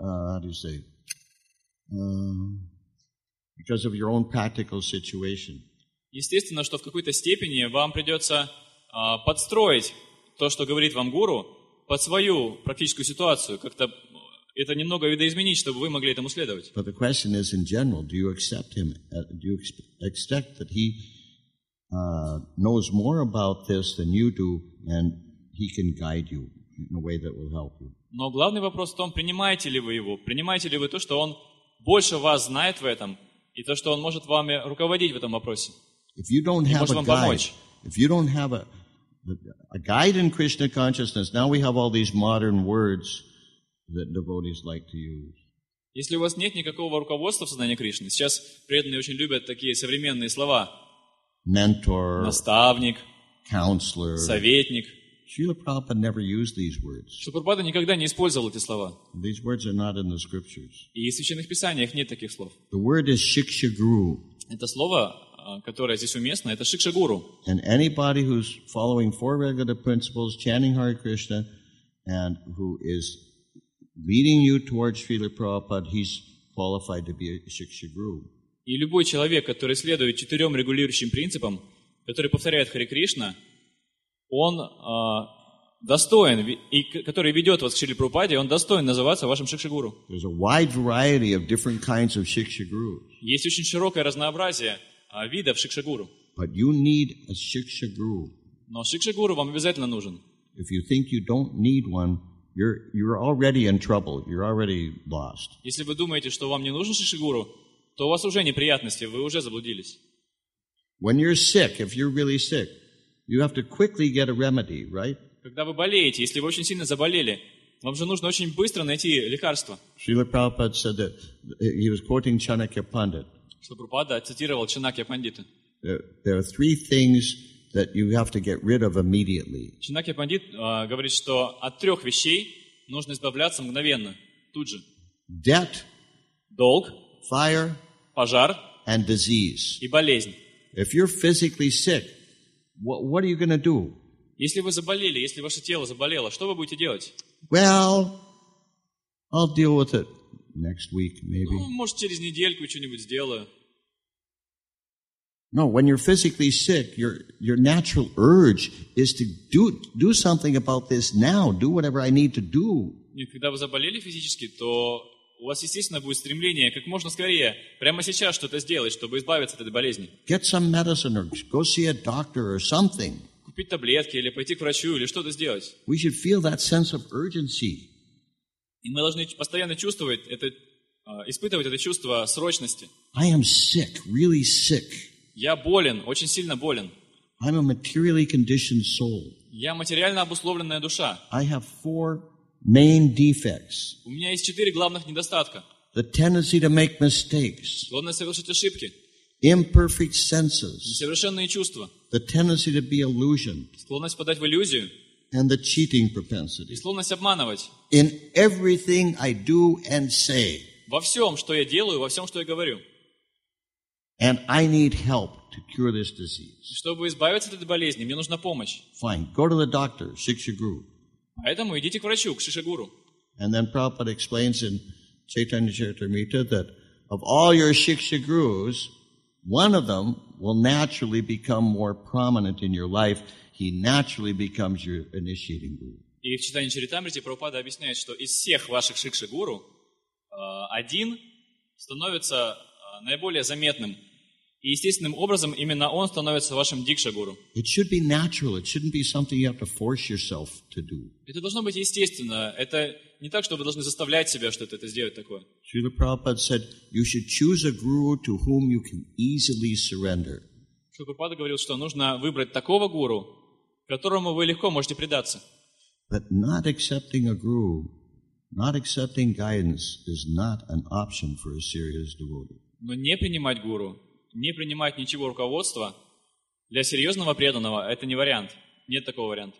because of your own practical situation. Естественно, что в какой-то степени вам придется подстроить то, что говорит вам гуру, под свою практическую ситуацию, как-то это немного видоизменить, чтобы вы могли этому следовать. But the question is, in general, do you accept him? Do you expect that he knows more about this than you do, and he can guide you in a way that will help you? Но главный вопрос в том, принимаете ли вы его, принимаете ли вы то, что он больше вас знает в этом, и то, что он может вами руководить в этом вопросе. If you don't have a guide, if you don't have a guide in Krishna consciousness, now we have all these modern words that devotees like to use. Если у вас нет никакого руководства в сознании Кришны, сейчас преданные очень любят такие современные слова. Mentor, наставник, counselor, советник. Srila Prabhupada never used these words. Шрила Прабхупада никогда не использовал эти слова. These words are not in the scriptures. И в священных писаниях нет таких слов. The word is shiksha guru. Это слово, которое здесь уместно, это шикша гуру. And anybody who's following four regulative principles, chanting Hare Krishna, and who is leading you towards Srila Prabhupada, he's qualified to be a Shiksha Guru. И любой человек, который следует 4 регулирующим принципам, который повторяет Харе Кришна, он достоин, и который ведет вас к Шриле Прабхупаде, он достоин называться вашим Шикшагуру. There's a wide variety of different kinds of Shiksha Gurus. Есть очень широкое разнообразие видов Шикшагуру. But you need a Shiksha Guru. Но Шикшагуру вам обязательно нужен. If you think you don't need one, you're already in trouble. You're already lost. Если вы думаете, что вам не нужен Шикшагуру, то у вас уже неприятности, вы уже заблудились. When you're sick, if you're really sick, you have to quickly get a remedy, right? Когда вы болеете, если вы очень сильно заболели, вам же нужно очень быстро найти лекарство. Srila Prabhupada said that he was quoting Chanakya Pandit. Что Прабхупада цитировал Чанакья Пандита. There are 3 things that you have to get rid of immediately. Чанакья Пандит говорит, что от 3 вещей нужно избавляться мгновенно, тут же. Debt, Долг, fire, пожар and disease. и болезнь. If you're physically sick, what are you going to do? Если вы заболели, если ваше тело заболело, что вы будете делать? Well, I'll deal with it next week, maybe. Ну, может, через недельку что-нибудь сделаю. No, when you're physically sick, your natural urge is to do something about this now. Do whatever I need to do. И когда вы заболели физически, то у вас, естественно, будет стремление как можно скорее, прямо сейчас что-то сделать, чтобы избавиться от этой болезни. Get some medicine or go see a doctor or something. Купить таблетки или пойти к врачу или что-то сделать. We should feel that sense of urgency. И мы должны постоянно чувствовать это, испытывать это чувство срочности. I am sick, really sick. Я болен, очень сильно болен. I'm a materially conditioned soul. Я материально обусловленная душа. I have 4 main defects. У меня есть 4 главных недостатка. The tendency to make mistakes, Склонность совершить ошибки, imperfect senses, несовершенные чувства, the tendency to be illusioned, склонность подать в иллюзию and the cheating и propensity. склонность обманывать. In everything I do and say. Во всем, что я делаю, во всем, что я говорю. And I need help to cure this И disease. чтобы избавиться от этой болезни, мне нужна помощь. Fine, go to the doctor, Shiksha Guru. Поэтому идите к врачу, к Шишагуру. And then Prabhupada explains in Chaitanya Charitamrita that of all your Shiksha Gurus, one of them will naturally become more prominent in your life. He naturally becomes your initiating guru. И в читании Чаритамрити Прабхупада объясняет, что из всех ваших Шикшагуру один становится наиболее заметным. И естественным образом именно он становится вашим Дикшагуру. It should be natural. It shouldn't be something you have to force yourself to do. Это должно быть естественно. Это не так, что вы должны заставлять себя что-то это сделать такое. Srila Prabhupada said, you should choose a guru to whom you can easily surrender. Шрила Прабхупада говорил, что нужно выбрать такого гуру, которому вы легко можете предаться. But not accepting a guru, not accepting guidance is not an option for a serious devotee. Но не принимать гуру, не принимать ничего руководства для серьезного преданного – это не вариант. Нет такого варианта.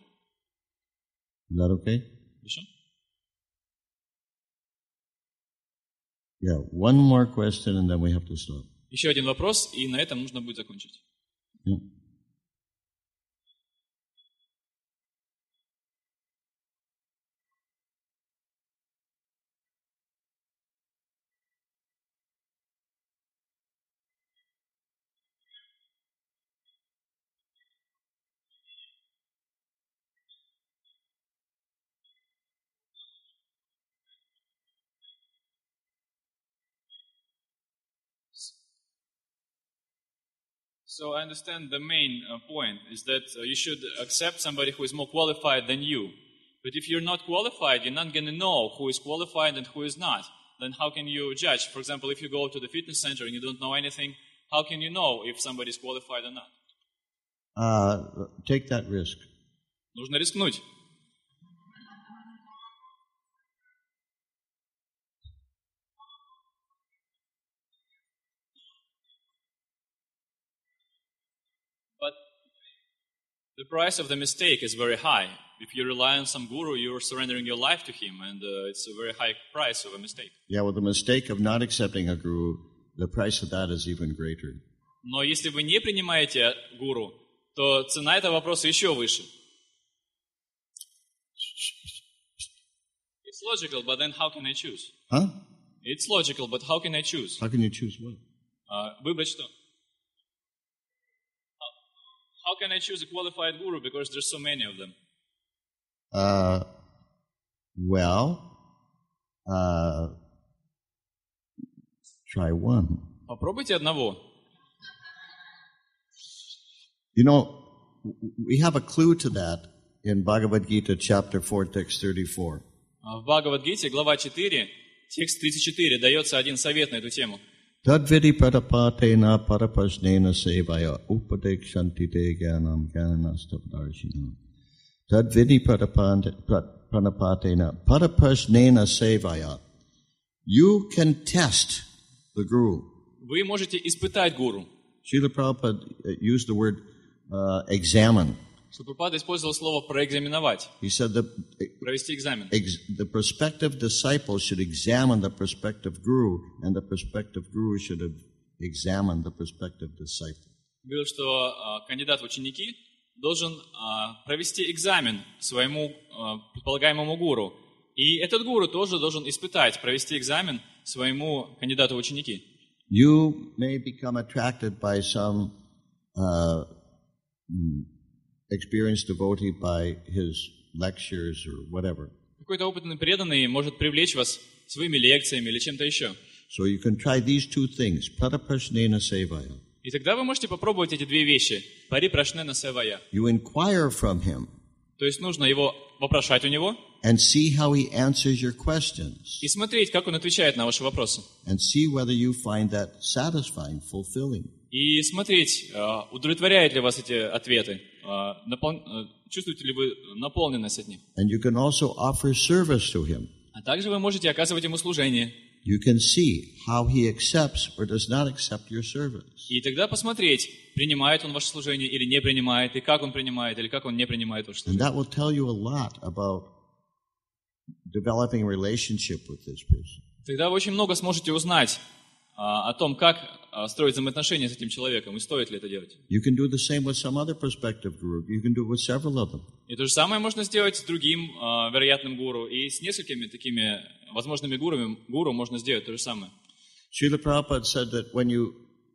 Is that okay? Хорошо? Yeah, one more question and then we have to stop. Еще один вопрос, и на этом нужно будет закончить. Yeah. So I understand the main point is that you should accept somebody who is more qualified than you. But if you're not qualified, you're not going to know who is qualified and who is not. Then how can you judge? For example, if you go to the fitness center and you don't know anything, how can you know if somebody is qualified or not? Take that risk. Нужно рискнуть. But the price of the mistake is very high. If you rely on some guru, you're surrendering your life to him, and it's a very high price of a mistake. Yeah, well, the mistake of not accepting a guru, the price of that is even greater. Но если вы не принимаете гуру, то цена этого вопроса еще выше. It's logical, but then how can I choose? Huh? It's logical, but how can I choose? How can you choose what? Выбрать что? How can I choose a qualified guru because there's so many of them? Try one. Попробуйте одного. You know, we have a clue to that in Bhagavad Gita, chapter 4, text 34. В Бхагавад-гите, глава 4, текст 34, дается один совет на эту тему. Tadvidi pratapatena parapasnena sevaya upadekshanti te gyanam gyananastapdarshina. Tadvidi pratapatena parapasnena sevaya. You can test the guru. Вы можете испытать гуру. Srila Prabhupada used the word examine. Прабхупада использовал слово проэкзаменовать, He said that провести экзамен. the prospective disciple should examine the prospective guru, and the prospective guru should have examined the prospective disciple. Говорил, что кандидат в ученики должен провести экзамен своему предполагаемому гуру. И этот гуру тоже должен испытать, провести экзамен своему кандидату в ученики. You may become attracted by some experienced devotee by his lectures or whatever. Какой-то опытный преданный может привлечь вас своими лекциями или чем-то еще. So you can try these two things, pratapasnena sevaya. И тогда вы можете попробовать эти две вещи. Парипрашнена севая. You inquire from him То есть нужно его вопрошать у него and see how he answers your questions и смотреть, как он отвечает на ваши вопросы. and see whether you find that satisfying, fulfilling. И смотреть, удовлетворяют ли вас эти ответы, чувствуете ли вы наполненность от них. And you can also offer service to him. А также вы можете оказывать ему служение. You can see how he accepts or does not accept your service. И тогда посмотреть, принимает он ваше служение или не принимает, и как он принимает, или как он не принимает ваше And служение. that will tell you a lot about developing a relationship with this person. Тогда вы очень много сможете узнать о том, как строить взаимоотношения с этим человеком, и стоит ли это делать. You can do the same with some other prospective guru. You can do it with several of them. И то же самое можно сделать с другим вероятным гуру, и с несколькими такими возможными гуру можно сделать то же самое. Srila Prabhupada said that when you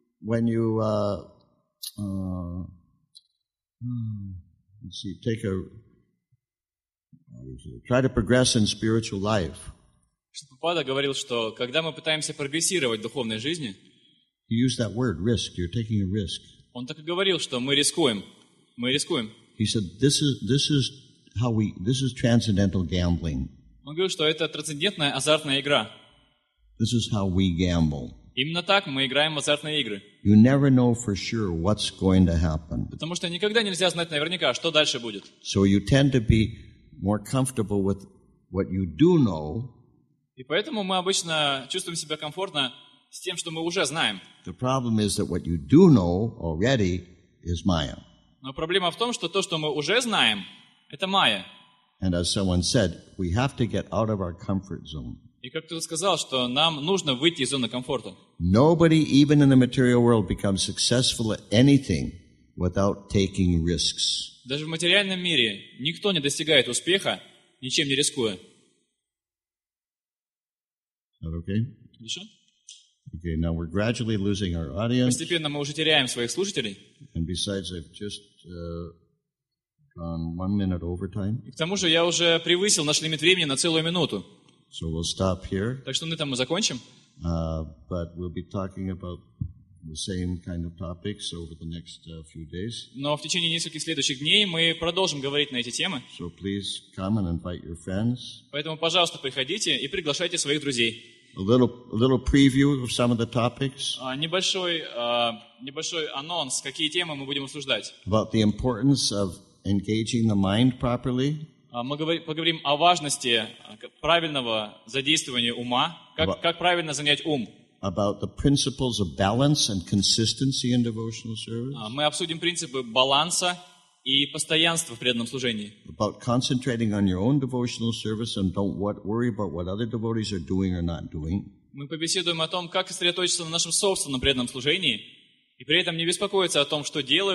try to progress in spiritual life, Прабхупада говорил, что когда мы пытаемся прогрессировать в духовной жизни, he used that word, risk. You're taking a risk. он так и говорил, что мы рискуем. Мы рискуем. He said, this is transcendental gambling. Он говорил, что это трансцендентная азартная игра. This is how we gamble. Именно так мы играем в азартные игры. You never know for sure what's going to happen. Потому что никогда нельзя знать наверняка, что дальше будет. So you tend to be more comfortable with what you do know. И поэтому мы обычно чувствуем себя комфортно с тем, что мы уже знаем. The problem is that what you do know already is Maya. Но проблема в том, что то, что мы уже знаем, это майя. And as someone said, we have to get out of our comfort zone. И как кто-то сказал, что нам нужно выйти из зоны комфорта. Nobody, even in the material world, becomes successful at anything without taking risks. Даже в материальном мире никто не достигает успеха, ничем не рискуя. Is that okay? Хорошо? Okay, now we're gradually losing our audience. Постепенно мы уже теряем своих слушателей. And besides, I've just gone 1 minute overtime. И к тому же я уже превысил наш лимит времени на целую минуту. So we'll stop here. Так что на этом мы закончим. But we'll be talking about the same kind of topics over the next few days. Но в течение нескольких следующих дней мы продолжим говорить на эти темы. So please come and invite your friends. Поэтому, пожалуйста, приходите и приглашайте своих друзей. A little preview of some of the topics. Небольшой анонс, какие темы мы будем обсуждать. About the importance of engaging the mind properly. Мы поговорим о важности правильного задействования ума, как правильно занять ум. About the principles of balance and consistency in devotional service. Мы обсудим принципы баланса и постоянства в преданном служении. About concentrating on your own devotional service and don't worry about what other devotees are doing or not doing. Мы побеседуем о том, как сосредоточиться на нашем собственном преданном служении, и при этом не беспокоиться о том, что делают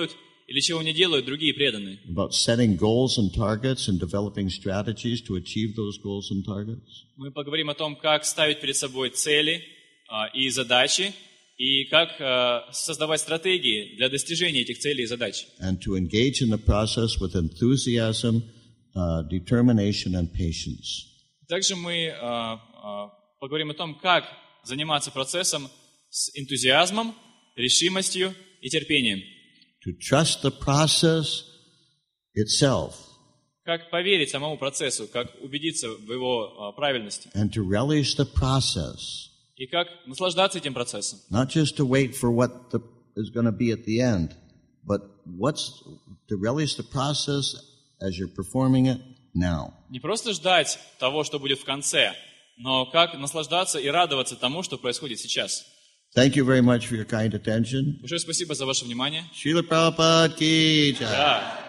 или чего не делают другие преданные. about setting goals and targets and developing strategies to achieve those goals and targets. Мы поговорим о том, как ставить перед собой цели и задачи, и как создавать стратегии для достижения этих целей и задач. And to engage in the process with enthusiasm, determination, and patience. Также мы поговорим о том, как заниматься процессом с энтузиазмом, решимостью и терпением. To trust the process itself. Как поверить самому процессу, как убедиться в его правильности. And to relish the process. И как наслаждаться этим процессом. Not just to wait for what is going to be at the end, but to relish the process as you're performing it now. Не просто ждать того, что будет в конце, но как наслаждаться и радоваться тому, что происходит сейчас. Thank you very much for your kind attention. Большое спасибо за ваше внимание. Srila Prabhupada ki jai. Да.